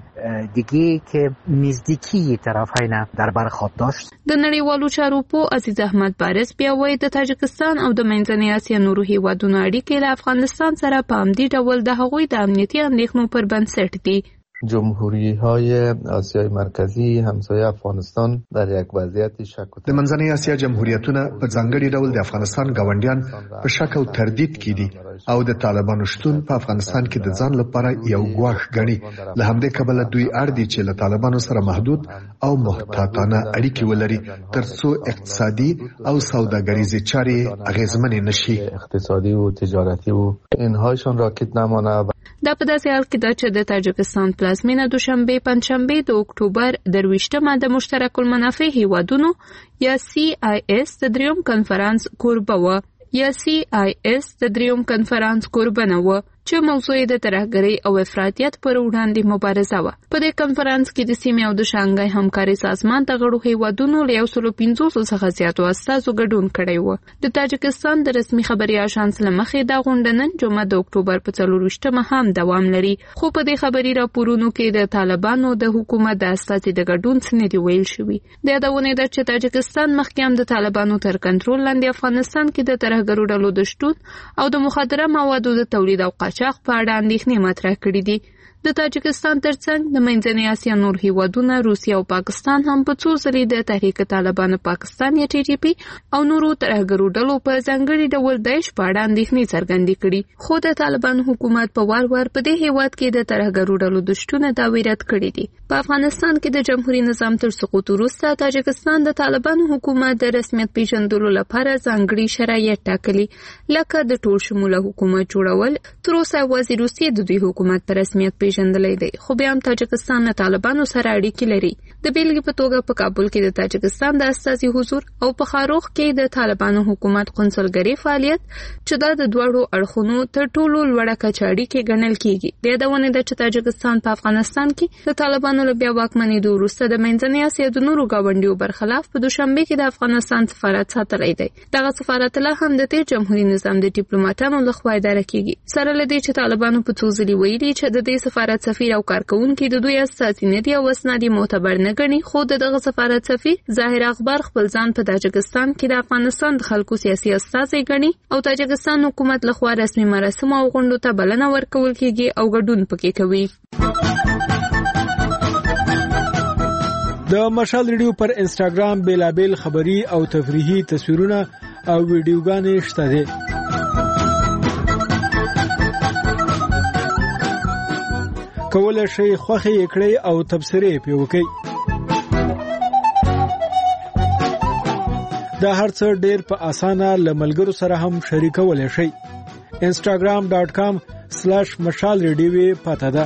دیگه که نزدیکی طرفین در برخورد داشت. د نړیوالو چارو په عزیز احمد بارس بیا وایي د تاجکستان او د منځنۍ اسیا نورو هیوادونو اړیکې له افغانستان سره په همدې ډول د هغوی د امنیتي اندېښنو پر بنسټ دي. جمهوری‌های آسیای مرکزی همسایه افغانستان در یک وضعیت شک و د منځنۍ اسیا جمهوریتونه په ځانګړي ډول د افغانستان ګاونډیان په شک او تردید کې دي او د طالبانو شتون په افغانستان کې د ځان لپاره یو ګواښ ګڼي. له همدې کبله دوی اړ دي چې له طالبانو سره محدود او محتاطانه اړیکې ولري ترڅو اقتصادي او سوداګریزې چارې اغیزمنې نشي. اقتصادي او تجارتي او اینهایشان راکد نمانه. دا په داسې حال کې ده چې د تاجکستان پلازمینه دوشنبه پنځشنبه د اکتوبر درویشتمه د مشترک المنافع هیوادونو یا سی آی ایس د دریوم کنفرانس کوربه و یا سی آی ایس د دریوم کنفرانس کوربه نه و چې موضوع د ترهګرۍ او افراطیت پر وړاندې مبارزه و. په دې کنفرانس کې د سیمې او د شانګهای همکاري سازمان د غړو هیوادونو له یو سل پنځوس څخه زیاتو استازو ګډون کړی و. د تاجکستان د رسمي خبري اژانس له مخې دا غونډه نن جمعه د اکتوبر په څلورویشتمه هم دوام لري، خو په دې خبري راپورونو کې د طالبانو د حکومت د استازي د ګډون څه نه دی ویل شوی. د یادونه ده چې تاجکستان مخکې هم د طالبانو تر کنټرول لاندې افغانستان کې د ترهګرو ډلو د شتون او د مخدره موادو د تولید او قاچاق په اړه اندېښنې مطرح کړې دي. د تاجکستان ترڅنګ د منځنۍ اسیا نور هیوادونه روسیه او پاکستان هم په څو ځلې د تحریک طالبان پاکستان یا ټي ټي پی او نورو ترهګرو ډلو په ځانګړي ډول داعش په اړه اندېښنې څرګندې کړي، خو د طالبان حکومت په وار وار په دې هیواد کې د ترهګرو ډلو د شتون دعوی رد کړي دي. په افغانستان کې د جمهوریت نظام تر سقوط وروسته تاجکستان د طالبان حکومت د رسمیت پیژندلو لپاره ځانګړي شرایط ټاکلي، لکه د ټول شموله حکومت جوړول. تر اوسه یوازې روسیې د دوی حکومت په رسمیت پیژندلی دی، خو بیا هم تاجکستان له طالبانو سره اړیکې لري. د بیلګې په توګه په کابل کې د تاجکستان د استازي حضور او په خاروخ کې د طالبانو حکومت قونسلګري فعالیت چې دا د دوړو اړخونو تر ټولو لوړه کچه اړیکې ګڼل کیږي. د یادونه ده چې تاجکستان په افغانستان کې د طالبانو له بیا واکمنېدو وروسته د منځنۍ اسیا د نورو ګاونډیو برخلاف په دوشنبه کې د افغانستان سفارت ساتلی دی. دغه سفارت لا هم د تیر جمهوریت نظام د ډیپلوماټانو لخوا اداره کیږي. سره له دې چې طالبانو په څو ځلې ویلي چې د دې سفارت سفیر او کارکونکي د دوی اساسي نه دي او اسنادي معتبر نه ګڼي، خو دغه سفارت سفیر ظاهر اخبار خپل ځان په تاجکستان کې د افغانستان د خلکو سیاسي استازی ګڼي او تاجکستان حکومت لخوا رسمي مراسم او غونډو ته بلنه ورکول کیږي او ګډون پکې کوي. د مشال ریډیو پر انسټاګرام بیلابل خبری او تفریحي تصویرونه او ویډیوګانې شته دي. کولای شئ خوښي کړئ او تبصرې پې وکړئ. دا هر څه ډېر په اسانه له ملګرو سره هم شریکولی شئ. انسټاګرام ډاټ کام سلیش مشال ریډیو پته ده.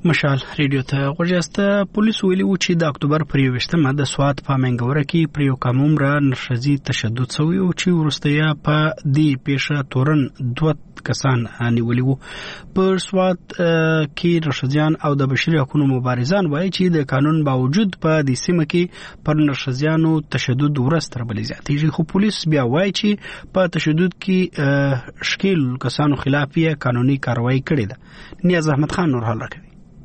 مشال ریډیو ته ورجسته پولیس ویلي و چې د اکتوبر پر یوشتمه د سوات په منګوره کې پر یو کموم را نرښځي تشدد شوی او چې ورستیا په دې پیښه تورن دوه کسان نیولي وو. پر سوات کې نرښځیان او د بشري حقوقو مبارزان وایي چې د قانون باوجود په دې سیمه کې پر نرښځیانو تشدد ورستر بلې زیاتېږي، خو پولیس بیا وایي چې په تشدد کې شکیل کسانو خلاف یې قانوني کاروایی کړې ده. نیاز احمد خان نور حال راکوي.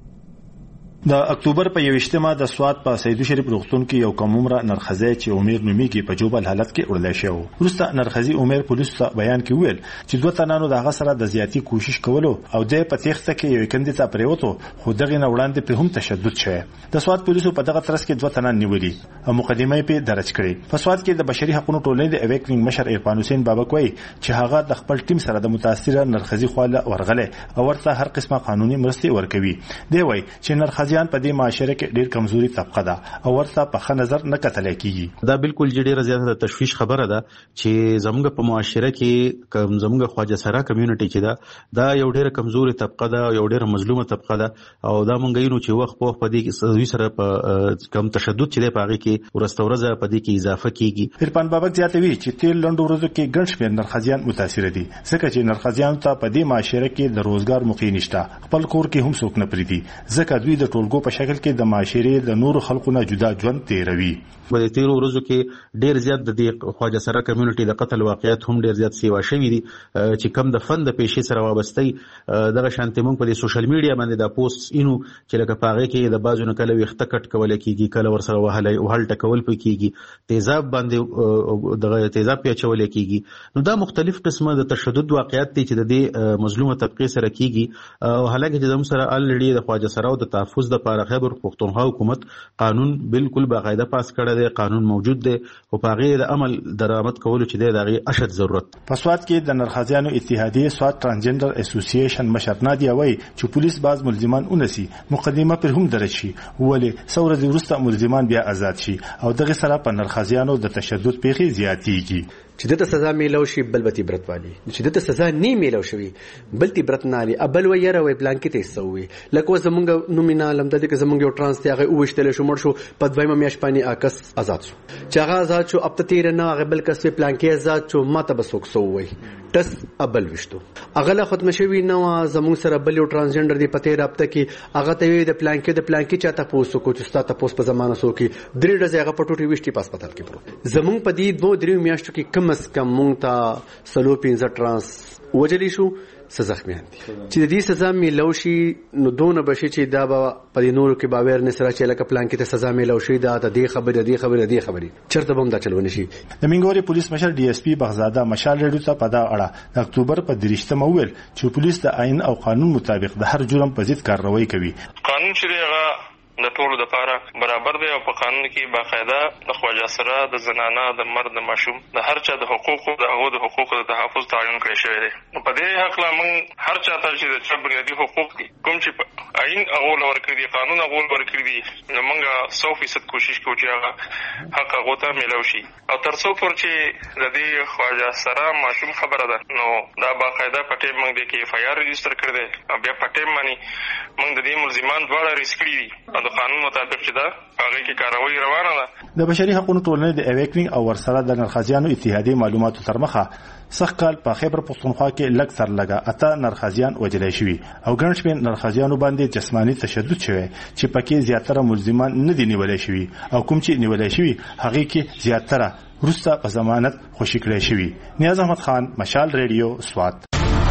د اکتوبر په یوشتمه د سوات په سیدو شریف روغتون کې یو کم عمره نرښځی چې عمر نومیږي په جوبل حالت کې وړل شو. وروسته نرښځی عمر پولیس ته بیان کې ویل چې دوه تنانو دغه سره د زیاتی کوشش کولو او د پتیخته کې یو کندې ته پریوتو، خو دغه نه وړاندې په هم تشدد شوی. د سوات پولیسو په دغه ترڅ کې دوه تنان نیولي او مقدمه په درج کړې. په سوات کې د بشري حقوقو ټولنې د اویکنګ مشر عرفان حسین بابک وایي چې هغه د خپل ټیم سره د متاثره نرښځی خواله ورغله او ورته هر قسمه قانوني مرستې ورکوي. دی وایي چې نرښځیان په دې معاشره کې ډیر کمزوري طبقه ده او ورته په ښه نظر نه کتل کیږي. دا بالکل ډیره زیاته د تشویش خبره ده چې زموږ په معاشره کې کم زموږ خواجه سره کمیونټي چې ده دا یو ډیره کمزوري طبقه ده، یو ډیره مظلومه طبقه ده او دا مونږ یو چې وخت په په دې کې سره په کم تشدد چې په هغه کې ورستورزه په دې کې اضافه کیږي. عرفان بابک زیاتوي چې تیر لنډو ورځو کې ګڼ شمېر نرښځیان متاثر دي ځکه چې نرښځیانو ته په دې معاشره کې د روزګار موقع نشته، خپل کور کې هم څوک نه پریدي ځکه دوی د ټولګو په شکل کې د معاشري د نور خلکو نه جدا ژوند تیروي. په تیرو ورځو کې ډیر زیات د دې خواجه سره کمیونټي د قتل واقعیت هم ډیر زیات سیوا شوی دي چې کم د فن د پیشې سره وابستې دغه شانتي مونږ په سوشل میډیا باندې د پوسټ اینو چې لکه پاغه کې د بازو نه کله وخت کټ کول کیږي، کله ور سره وهله وهل ټکول پکېږي، تیزاب باندې دغه تیزاب پیچول کیږي. نو دا مختلف قسمه د تشدد واقعیت دي چې د دې مظلومه طبقه سره کیږي او حالکه چې زموږ سره الریډي د خواجه سره او د تحفظ د لپاره خیبر پختونخوا حکومت قانون بالکل باقاعده پاس کړی دی، قانون موجود دی او په هغه د عمل درآمد کولو چې دی دغه اشد ضرورت. په سوات کې د نرښځیانو اتحادیه سوات ترانسجندر اسوسییشن مشر نادیا وایي چې پولیس باز ملزمان اونسي مقدمه پر هم درج شي ولې څو ورځې وروسته ملزمان بیا آزاد شي او دغه سره په نرښځیانو د تشدد پیښې زیاتېږي. چې دته سزا میلاو شي بل به عبرت والی، چې دته سزا نه میلاو شوی بل عبرت نه علي ابل و یره وی پلان کې ته سووي. لکه زمونږ نومینال هم د دې زمونږ یو ترانس ته هغه وښتل شو مړ شو په دویمه میاش پانی آکس آزاد شو، چې هغه آزاد شو اب ته تیر نه هغه بل کس په پلان کې آزاد شو ماته بسوک سووي ټس ابل وشتو اغله ختم شوی نو زمونږ سره بل یو ترانسجندر دی پته رابطه کې هغه ته د پلان کې د پلان کې چاته پوسو کو چې ستاسو پوس په زمانه سو کې درې ډزه هغه پټوټي وشتي په هسپتال کې پرو. زمونږ په دې دوه درې میاشتو کې کم اس کم مونږ ته سلو پنځه ترانس وجلی شو سزا خمیان دي چې دې سزا میلو شي نو دونه بشي چې دا به په نورو کې باور نه سره چې لکه پلان کې ته سزا میلو شي دا د دې خبره دې خبره دې خبره چرته بم دا چلونه شي. د منګوري پولیس مشر ډي اس پی بغزاده مشال ریډیو ته په دا اړه د اکتوبر په درشته مویل چې پولیس د آئین او قانون مطابق د هر جرم په ضد کارروایی کوي. قانون چې هغه د ټولو لپاره برابر دی او په قانون کې باقاعده د خواجه سره د زنانه د مرد د ماشوم د هر چا د حقوقو د هغو د حقوقو د تحفظ تعین کړی شوی دی. په دې حق لا موږ هر چا ته چې د چا بنیادي حقوق دي کوم چې آئین هغو ورکړي دي قانون هغو ورکړي دي نو موږ سو فیصد کوشش کوو چې هغه حق هغو ته میلاو شي او تر څو پورې چې د دې خواجه سره ماشوم خبره ده نو دا باقاعده په ټیم موږ د کې اف آی آر رجسټر کړی دی او بیا په ټیم باندې موږ د دې ملزمان دواړه ریسک کړي دي د قانون مطابق چې دا هغه کې کاروایی روانه ده. د بشري حقوقو ټولنې د اویکنګ او ورسره د نرښځیانو اتحادیه معلوماتو تر مخه سخت کال په خیبر پختونخوا کې لږ تر لږه اته نرښځیان وجلای شوي او ګڼ شمېر نرښځیانو باندې جسماني تشدد شوی چې پکې زیاتره ملزمان نه دي نیولای شوي او کوم چې نیولای شوي هغه کې زیاتره وروسته په ضمانت خوشي کړی شوي. نیاز احمد خان مشال ریډیو سوات.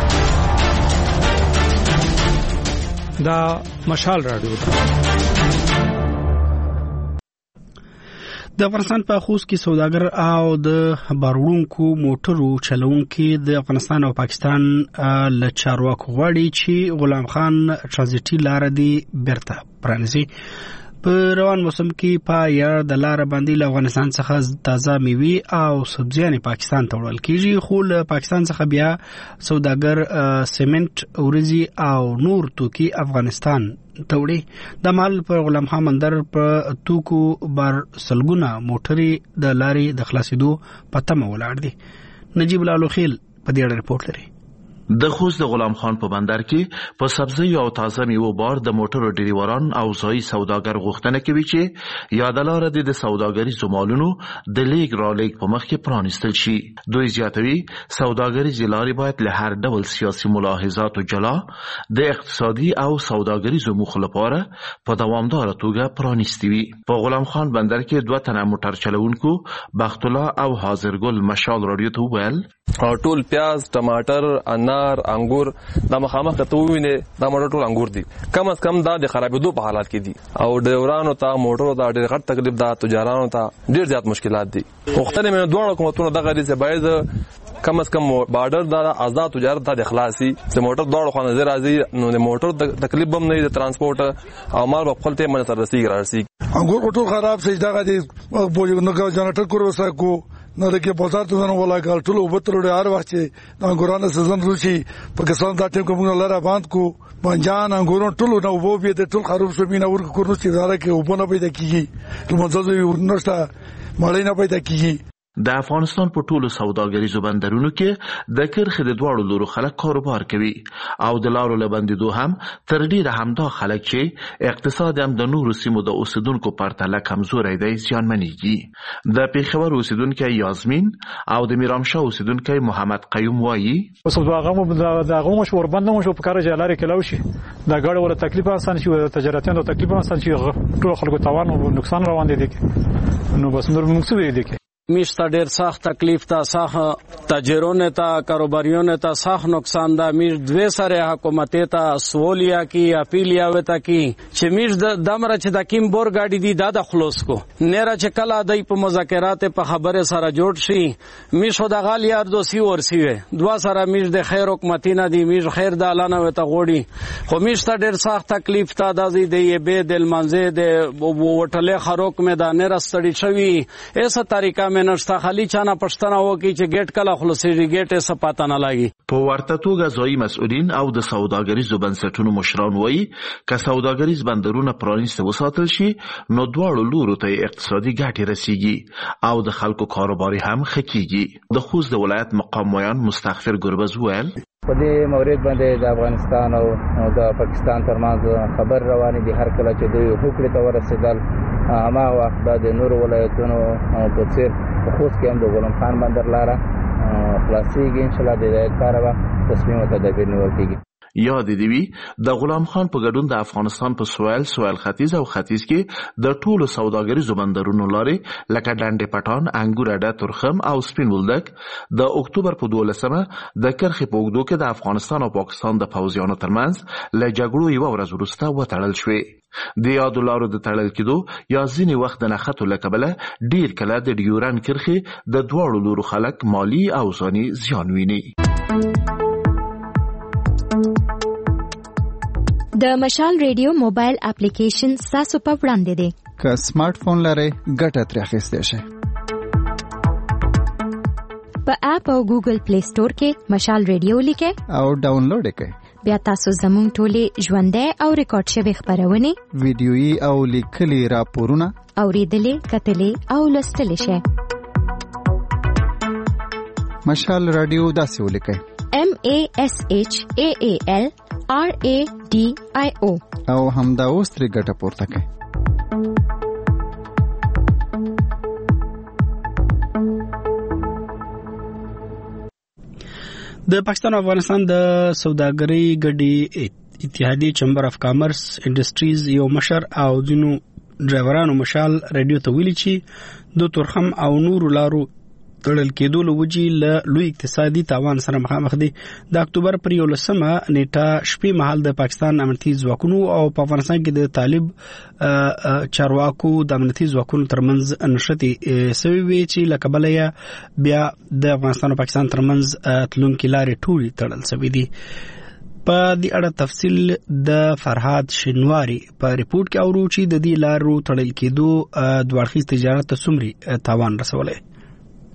دا مشال رادیو د افغانستان په خوست کې سوداګر او د باروړونکو موټرو چلوونکي د افغانستان او پاکستان له چارواکو غواړي چې غلام خان ترانزیټي لار دی بیرته پرانیزي. په روان موسم کې په یار د لار باندې له افغانستان څخه تازه میوي او سبزیانې پاکستان ته وړل کیږي، خو له پاکستان څخه بیا سوداګر سیمنټ، ورزي او نور توکي افغانستان ته وړي. د مال پر غلام خان مندر په توکو بار سلګونه موټرې د لارې د خلاصېدو په تمه ولاړ دي. نجیب لالو خیل په دې اړه رپورټ لري. د خوست د غلام خان په بندر کې په سبزی او تازه میوه بار د موټرو ډریوران او ځایي سوداګر غوښتنه کوي چې یادلاره د سوداګریزو مالونو د لیک را لیک په مخ کې پرانیستل شي. دوی زیاتوي سوداګریزې لارې باید له هر ډول سیاسي ملاحظاتو جلا د اقتصادي او سوداګریزو موخو لپاره په دوامداره توګه پرانیستي وي. په غلام خان بندر کې دوه تنه موټر چلوونکو بخت الله او حاضرګل مشال رادیو ته وویل ټول پیاز ټماټر انار انګور دا مخامخ ته ویني دا موټر ټول انګور دي کم از کم دا د خرابېدو په حالات کې دي او ډیورانو ته موټرو ته ډېر غټ تکلیف دا تجارانو ته ډېر زیات مشکلات دي. وختونه مې دوه حکومتونو دغه لري چې باید کم از کم بارډر دا آزاد تجارت ته خلاصي چې موټر دوه خو نظر راځي نو د موټر تکلیف هم نه د ترانسپورت او مال په خپل ته منځ رسیږي راسي انګور ټول خراب شي دا غدي په نو جنریټر کور وساکو نو دغه بازار ته نه ولا کال ټول وبترو هر وخت چې انګورانه سيزن روشي پاکستان دا ټیم کوم لاره باند کو بنجان انګورون ټول نو وو به د ټول خراب شو مینه ورکو کورنو چې زاره کې وبونه پیدا کیږي نو مزه نشته مړی نه پیدا کیږي. د افغانستان په ټولو سوداګریزو بندرونو کې د کرخې د دواړو لورو خلک کاروبار کوي او د لارو له بندیدو هم تر ډیره همدا خلک چې اقتصاد هم د نورو سیمو د اوسیدونکو پرتله کمزوری دی زیانمنېږي. د پېښور اوسیدونکی یاسمین او د میرامشاه اوسیدونکی محمد قیوم وایي اوس هغه د هغه مشور بند مشو په کار جلاره کې لاو شي دا ګاډ ولا تکلیف آسان شي تجارتیانو تکلیف آسان شي ټول خلکو تاوان او نقصان روان دي نو بس نور موږ څه ویل دي میشتا ډیر سخت تکلیف تا سخت تاجرونه تا کاروباریونه تا سخت نقصان دا میش دوی سره حکومت ته سوالیا کی اپیلیا وتا کی چې میش د دمر چې د کیم بور گاډی دی دا د خلاص کو نره چې کله دای په مذاکرات په خبره سره جوړ شي میش د غالیار دوسی ورسی وي دوا سره میش د خیر حکومت نه دی میش خیر د اعلان وتا غوړي خو میشتا ډیر سخت تکلیف تا د دی به دل منځه د وټله خروک میدان راستړی شوی ایسه طریقه نشته خالی چانه پښتنه وکي چې ګیټ کله خلاصيږي ګیټ یې سپاته نه لاګي. په ورته توګه ځایي مسؤلین او د سوداګریزو بنسټونو مشران وایي که سوداګریز بندرونه پرانیسته وساتل شي نو دواړو لورو ته اقتصادي ګټې رسیږي او د خلکو کاروباري هم ښه کیږي. د خوست د ولایت مقام ویان مستغفر ګربز ویل په دې مورید باندې د افغانستان او د پاکستان ترمنځ خبر روانې دي هر کله چې دوی حکومت ته ورسېدل اما وخت د نور ولایتونو په څیر خوست کې هم د غلام خان بندر لاره خلاصيږي ان شاء الله د هدایت لپاره تصمیم او تدابیر نیول کیږي. یاد دی وی د غلام خان په ګډون د افغانستان په سویل سویل ختیځ او ختیځ کې د ټولو سوداګریزو بندرونو لارې لکه ډنډ پټان انګور اډه ترخم او سپین بولدک د اکتوبر په دولسمه د کرخې په اوږدو کې د افغانستان او پاکستان د پوځیانو ترمنځ له جګړو یوه ورځ وروسته وتړل شوې. د یادو لارو د تړل کېدو یا ځینې وخت د نښتو له کبله ډیر کله د ډیورن کرښې د دواړو لورو خلک مالی او ځاني زیان ویني. د مشال ریډیو موبایل اپلیکیشن تاسو په وړاندې دی. که سمارټ فون لرئ ګټه ترې اخیستی شئ. په اپ او ګوګل پلی سٹور کې مشال ریډیو لیکئ او ډاونلوډ یې کړئ. بیا تاسو زموږ ټولې ژوندۍ او ریکارډ شوي خپرونې ویډیويي او لیکلي راپورونه اورېدلې کتلې او لوستلی شئ. مشال رادیو داسې ولیکئ M A S H A A L R A D I O او همدا اوس ترې ګټه پورته کړئ. د پاکستان او افغانستان د سوداګرۍ ګډي اتحادیه چمبر اف کامرس انډستریز یو مشر او ځینو ډرایورانو مشال رادیو ته ویلي چې د تورخم او نورو لارو تړل کېدو له وجې له لوی اقتصادي تاوان سره مخامخ دي. د اکتوبر پر یولسمه نیټه شپې مهال د پاکستان امنیتي ځواکونو او په افغانستان کې د طالب چارواکو د امنیتي ځواکونو ترمنځ نښتې سوي وي چې له کبله یې بیا د افغانستان او پاکستان ترمنځ تلونکي لارې ټولې تړل سوي دي. په دې اړه تفصیل د فرهاد شنواری په ریپورت کې اورو چې د دې لارو تړل کېدو دوه اړخیز تجارت ته څومره تاوان رسولی.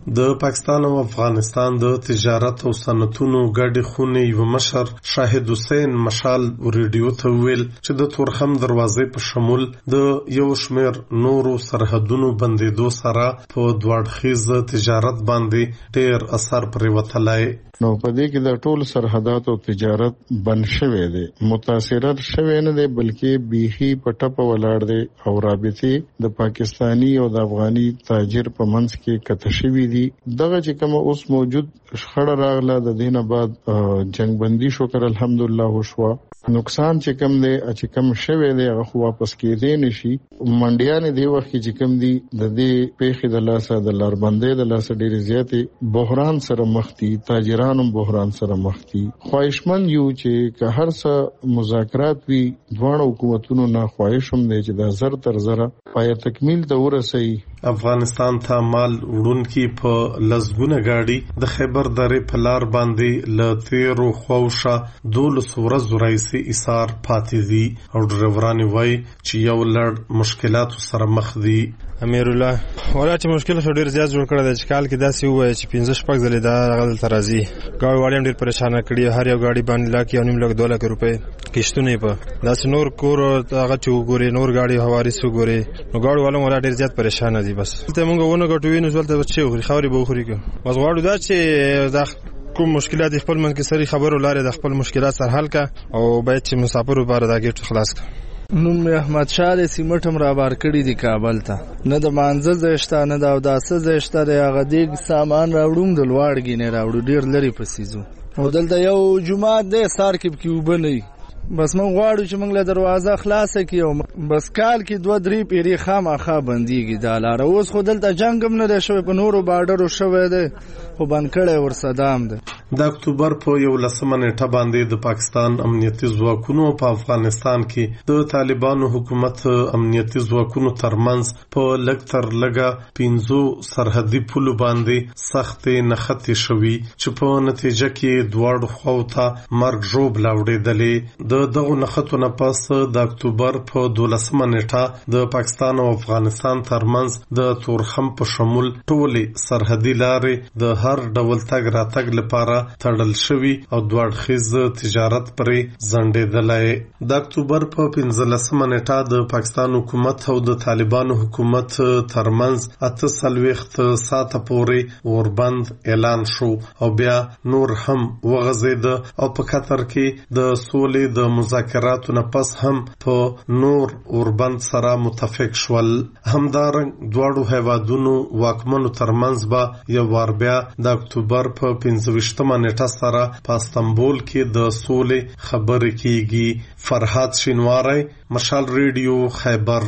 د پاکستان او افغانستان د تجارت او صنعتونو ګډې خونې یو مشر شاهد حسین مشال ریډیو ته ویل چې د تورخم دروازې په شمول د یو شمېر نورو سرحدونو بندیدو سره په دوړخیز تجارت باندې ډېر اثر پرې وتلی. نو په دې کې د ټول سرحدات او تجارت بند شوی دی، متاثر شوی نه دی بلکې بیخي په ټپه ولاړ دی او رابطې د پاکستانی او د افغاني تاجر په منځ کې کته شوي دي. دغه چې کوم اوس موجود شخړه راغله د دینه بعد جنگ بندي شکر الحمدلله وشوه، نقصان چې کم دی چې کم شوی دی هغه خو واپس کېدی نشي. منډیانې دی وخت چې کم دی د دې پیښې د لاسه د لاربندۍ د لاسه ډېرې زیاتې بحران سره مخ دي، تاجرانو بحران سره مخ دي. خواهشمند یو چې که هر څه مذاکرات وي دواړو حکومتونو نه خواهش هم دی چې دا زر تر زره پای تکمیل ته ورسوي. افغانستان ته مال وړونکي په لسګونه ګاډي د خیبر درې په لار باندې له تیرو خواوشا دولس ورځو راهیسې ایثار پاتې دي او ډریوران وایي چې یو لړ مشکلاتو سره مخ دي. امیر الله ولا چې مشکل خو ډیر زیات جوړ کړی دی چې کال کې داسې ووایي چې پنځه شپږ ځلې دا راغلل ته راځي. ګاډي واړې هم ډېر پریشانه کړي، هر یو ګاډي باندې لاک یو نیم لک دوه لکه روپۍ کښتونه یې په داسې نور کور هغه چې وګورې نور ګاډي هوارس وګورې نو ګاډي والو ولا ډېر زیات پریشانه دي. بس دلته مونږ ونه ګټو وینو دلته چې وخوري خاورې به وخوري که بس غواړو دا چې دا کوم مشکلات خپل منځ کې سری خبرو لارې د خپل مشکلات سره حل کا او باید چې مسافر لپاره دا ګټ خلاص کا. نوم احمد شاه سیمټم را بار کړی دی کابل ته، نه د مانزه زشته نه د اوداسه زشته دی، هغه دیګ سامان راوړم د لوړګي نه راوړو ډیر لري پسیزو او دلته یو جمعه دی سار کې کې وبني. بس موږ غواړو چې موږ له دروازه خلاصه کړو، بس کال کې دوه درې پیری خامخا بنديږي دا لار. اوس خو دلته جنگ هم نه شوی، په نورو بارډرو شوی دی خو بند کړی ورصدام دی. د اکتوبر په یو لسمه نیټه باندې د پاکستان امنیتي ځواکونو په افغانستان کې د طالبانو حکومت امنیتي ځواکونو ترمنځ په لږ تر لږه پنځو سرحدي پولو باندې سختې نښتې شوي چې په نتیجه کې دواړو خواو ته مرګ ژوبله وړېدلې. د دغو نښتو نه پس د اکتوبر په دولسمه نیټه د پاکستان او افغانستان ترمنځ د تورخم په شمول ټولې سرحدي لارې د هر ډول تګ راتګ لپاره تړل شوي او دوړخیز تجارت پرې ځنډېدلی. د اکتوبر په پنځلسمه نیټه د پاکستان حکومت او د طالبانو حکومت ترمنځ اته څلوېښت ساعته پورې اوربند اعلان شو او بیا نور هم وغځېده او په قطر کې د سولې د مذاکراتو نه پس هم په نور اوربند سره متفق شول. همدارنګ دواړو هیوادونو واکمنو ترمنځ به یو وار بیا د اکتوبر په پنځه ویشتمه نیټه سره په استنبول کې د سولې خبرې کیږي. فرحات شینواری، مشال ریډیو، خیبر.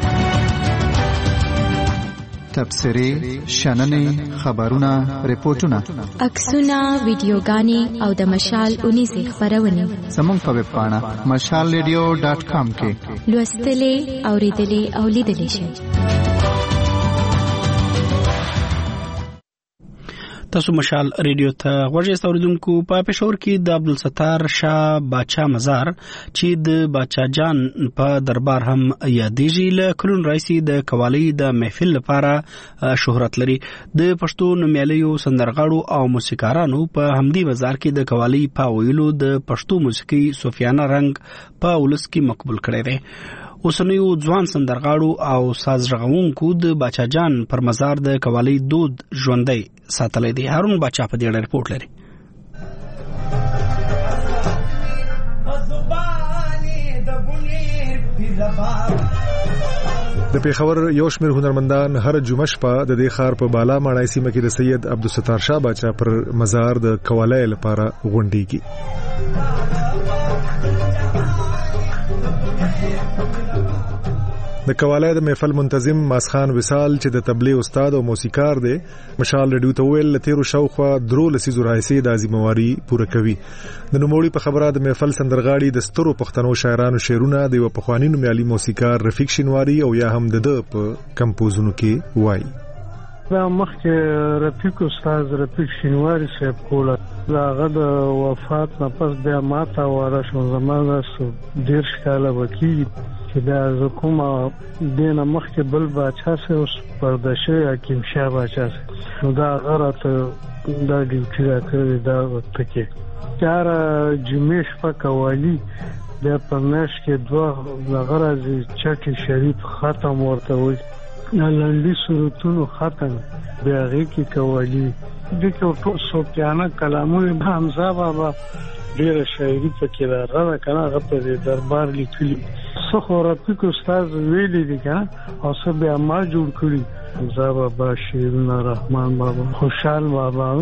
تبصرې، شننې، خبرونه، ریپورتونه، عکسونه، ویډیوګانې او د مشال اونیزې خبرونه زموږ په ویب پاڼه مشال ریډیو ډاټ کام کې لوستلې، اوریدلې او لیدلې شئ. تاسو مشال ریډیو ته غوږی اوریدونکو. په پېښور کې د عبدالستار شاه باچا مزار چې د باچا جان په دربار هم یادېږي له کلون راځي د قوالی د محفل لپاره شهرت لري. د پښتو نومیالیو سندرغاړو او موسیقارانو په همدې بازار کې د قوالی په ویلو د پښتو موسیقي صوفیانه رنګ په ولس کې مقبول کړی دی. اوسنیو ځوان سندرغاړو او ساز رغونکو د باچا جان پر مزار د قوالی دود ژوندی ساتلی دی. هارون باچا په دې اړه رپورټ لري. د پیښور یو شمېر هنرمندان هر جمعه شپه د دې ښار په بالا ماڼۍ سیمه کې د سید عبدالستار شاه باچا پر مزار د قوالی لپاره غونډېږي. د قوالی د محفل منتظم ماسخان وصال چې د تبلیغ استاد او موسیقار دی مشال ریډیو ته ویل لتیرو شاوخوا درو لسیزو راهیسې د ازمواري پوره کوي. د نوموړي په خبره د محفل سندرغاړي د سترو پښتنو شاعرانو شعرونه د یو پخوانی نومیالي موسیقار رفیق شینواری او یا هم د د په کمپوزونو کې وایي. دا مخکې رفیق استاد رفیق شینواری صاحب کوله دا هغه د وفات نه پس بیا ماته واره شو زمانه سو ډېر کاله وکړي چې دا کومه دینه مخکې بل باچا سه اوس پردشه حکیم شاه باچا سه نو دا غره دا ډیوټي را کړی دا پکې چار جمیش په قوالی د پرناش کې دوه غره چټي شریف ختم ورته وي لنډي صورتونو ختم بیاغي کې قوالی د ټول صوفیانه کلامونه حمزه بابا ډیره شاعري پکې راغله کنه هغه په دربار لیکلي څو خوراتي کو استاد ویلي دي کنه او څه به ما جوړ کړی حمزه بابا شیرنا رحمان بابا خوشحال بابا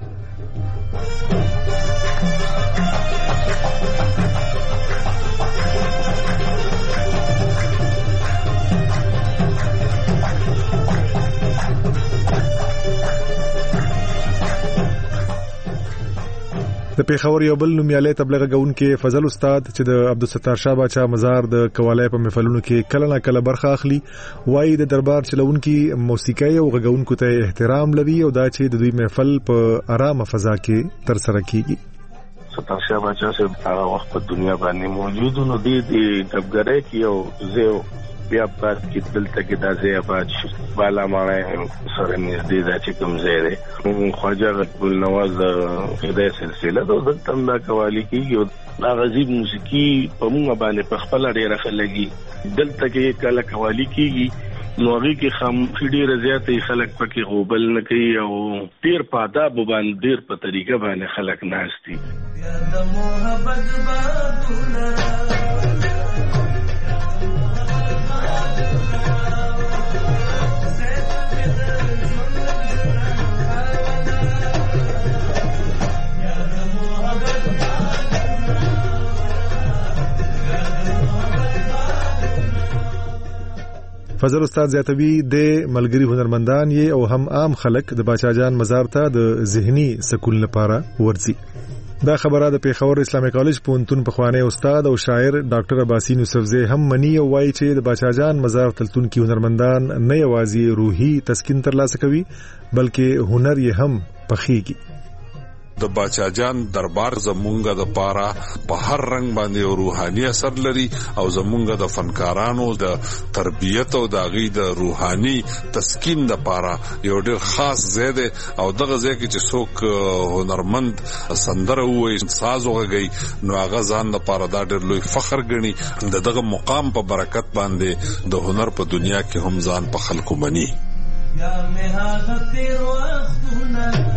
د پیښور یو بل نومیالی تبلیغ کوونکی فضل استاد چې د عبدالستار شاه باچا مزار د قوالی په محفلونو کې کله نه کله برخه اخلي وایي د دربار چلونکي موسیقي او غږونکو ته احترام لري او دا چې د دوی محفل په آرامه فضا کې ترسره کیږي. ستار شاه باچا صاحب هغه وخت په دنیا باندې موجود نو دی د دبګرۍ کې یو زیو بیا بعد کې دلته کې د ځای آباد شو بالا مانه سره نږدې د چې کوم ځای دی خواجه ګل نواز د خدای سلسله د دلته د قوالی کې دا غزيب موسیقي په موږ باندې په خپل ډیره خلګي دلته کې کله قوالی کېږي نو هغه کې خاموشي ډیره زیاتې خلک پکې غوبل نه کوي او ډیر په آداب باندې ډیر په طریقه باندې خلک ناشتي د محبت بادونه فضل استاد زیاتوی د ملګری هنرمندان یې او هم عام خلک د باچا جان مزار ته د ذهني سکون لپاره ورځي. دا خبره د پیښور اسلامي کالج پونتون پخوانی استاد او شاعر ډاکټر عباسین یوسفزی هم منی او وایي چې د باچا جان مزار تلتون کې هنرمندان نه یوازې روحي تسکین ترلاسه کوي بلکې هنر یې هم پخېږي. د باچا جان دربار زمونږه د پاره په هر رنگ باندې روحاني اثر لري او زمونږه د فنکارانو د تربیت او د غي د روحاني تسکین د پاره یو ډېر خاص ځای دی او دغه ځای کې چې څوک هنرمند سندره وایي ساز وغږي نو هغه ځان د پاره دا ډېر لوی فخر ګڼي د دغه مقام په برکت باندې د هنر په دنیا کې هم ځان په خلکو مني. یا مه هغه تیر وختونه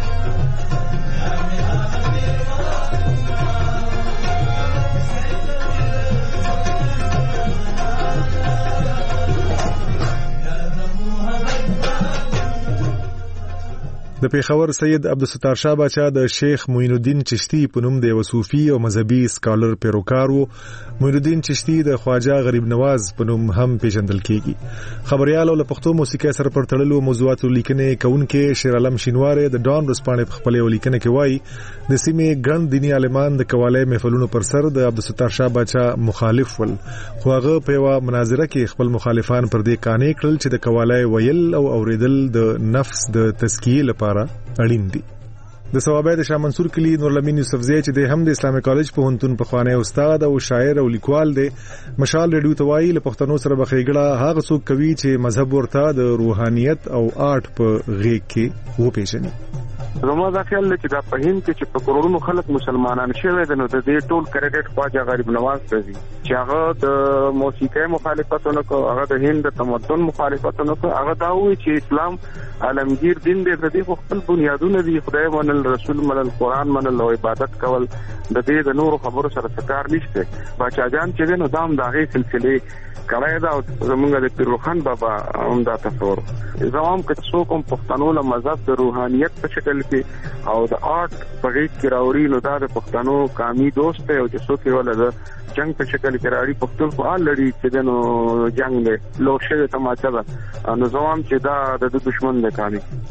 د پیښور سید عبدالستار شاه باچا د شیخ معین الدین چشتی په نوم د یو صوفي او مذهبي سکالر پیروکار وو. معین الدین چشتی د خواجه غریب نواز په نوم هم پیژندل کیږي. خبريال او پښتو موسیقي سره پر تړلو موضوعاتو لیکنې کوونکې شیر عالم شینواره د ډان رسپانې په خپل لیکنه کې وایي د سیمې ګڼ دینی عالمان د قوالی محفلونو پر سر د عبدالستار شاه باچا مخالف ول خو هغه په یو مناظره کې خپل مخالفان پر دې قانع کړل چې د قوالی ویل او اوریدل د نفس د تزکیه لپاره اړین دي. د ثوابه د شاه منصور کلی نورلمین یوسفزی چې د هم د اسلامي کالج په هنتون په خوانه استاد او شاعر او لیکوال دی مشال ریډیو توای له پښتنو سره بخېګړه هغه څوک کوي چې مذهب ورته د روحانيت او آرټ په غېږ کې و پیژني. زما دا خیال دی چې دا په هند کې چې په کروڑونو خلک مسلمانان شوي دي نو د دې ټول کریډټ خواجه غریب نواز ته دي چې هغه د موسیقي مخالفتونه کو هغه د هند د تمدن مخالفتونه کو هغه دا وایي چې اسلام عالمگیر دین دی د دې خپل بنیادونه دي خدای منل رسول منل قرآن منل او عبادت کول د دې د نور خبرو سره څکار نشته. باچا جان چې نو دام داغه سلسله کړای دا زمونږ د پیروخان بابا هم دا تصور زمام که څوک هم پښتنو له مذهب د روحانيت په شکل کې او د آرټ په غیږ کې راوړي نو دا د پښتنو قامي دوست دی او چې څوک یې ول د جنگ په شکل کې راوړي پښتون خو لري چې نو جنگ له لوشه ته ماته نو زمام چې دا د دشمن د کامي.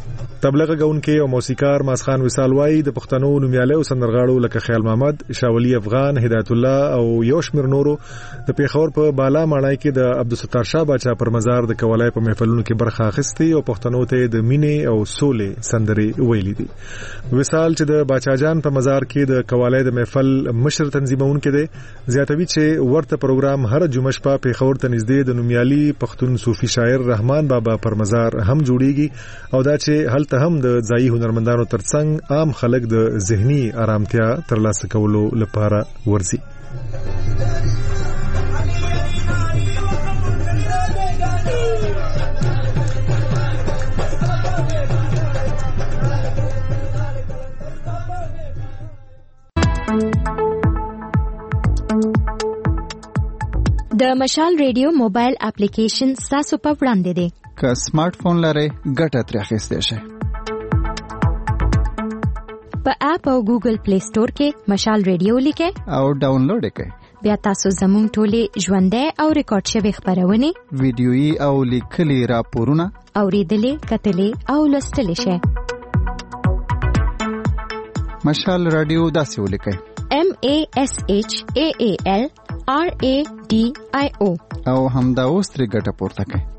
تبلیغ غونکي او موسیقار ماسخان وصال وای د پښتنو نومیاله او سندرغاړو لکه خیال محمد، شاولی افغان، هدایت الله او یوشمیر نورو د پیښور په بالا ماړای کې د عبدالستار شاه باچا پر مزار د کولای په محفلونو کې برخه اخیستي او پښتنو ته د مینې او سولې سندري ویلي دي. وصال چې د باچا جان په مزار کې د کولای د محفل مشر تنظیمون کې دي، زیاتوي چې ورته پروګرام هر جمعه شپه پیښور ته نږدې د نومیالي پښتون صوفي شاعر رحمان بابا پر مزار هم جوړیږي او دا چې هلته هم د ځایي هنرمندانو ترڅنګ عام خلک د ذهني آرامتیا ترلاسه کولو لپاره ورځي. د مشال ریډیو موبایل اپلیکیشن تاسو په وړاندې دی. که سمارټ فون لرئ ګټه ترې اخیستی شئ. په اپ او ګوګل پلی سٹور کې مشال ریډیو لیکئ او ډاونلوډ یې کړئ. بیا تاسو زموږ ټولې ژوندۍ او ریکارډ شوي خپرونې، ویډیويي او لیکلي راپورونه اورېدلې، کتلې او لوستلی شئ. مشال رادیو داسې ولیکئ: M A S H A A L R A D I O او همدا اوس ترې ګټه پورته کړئ.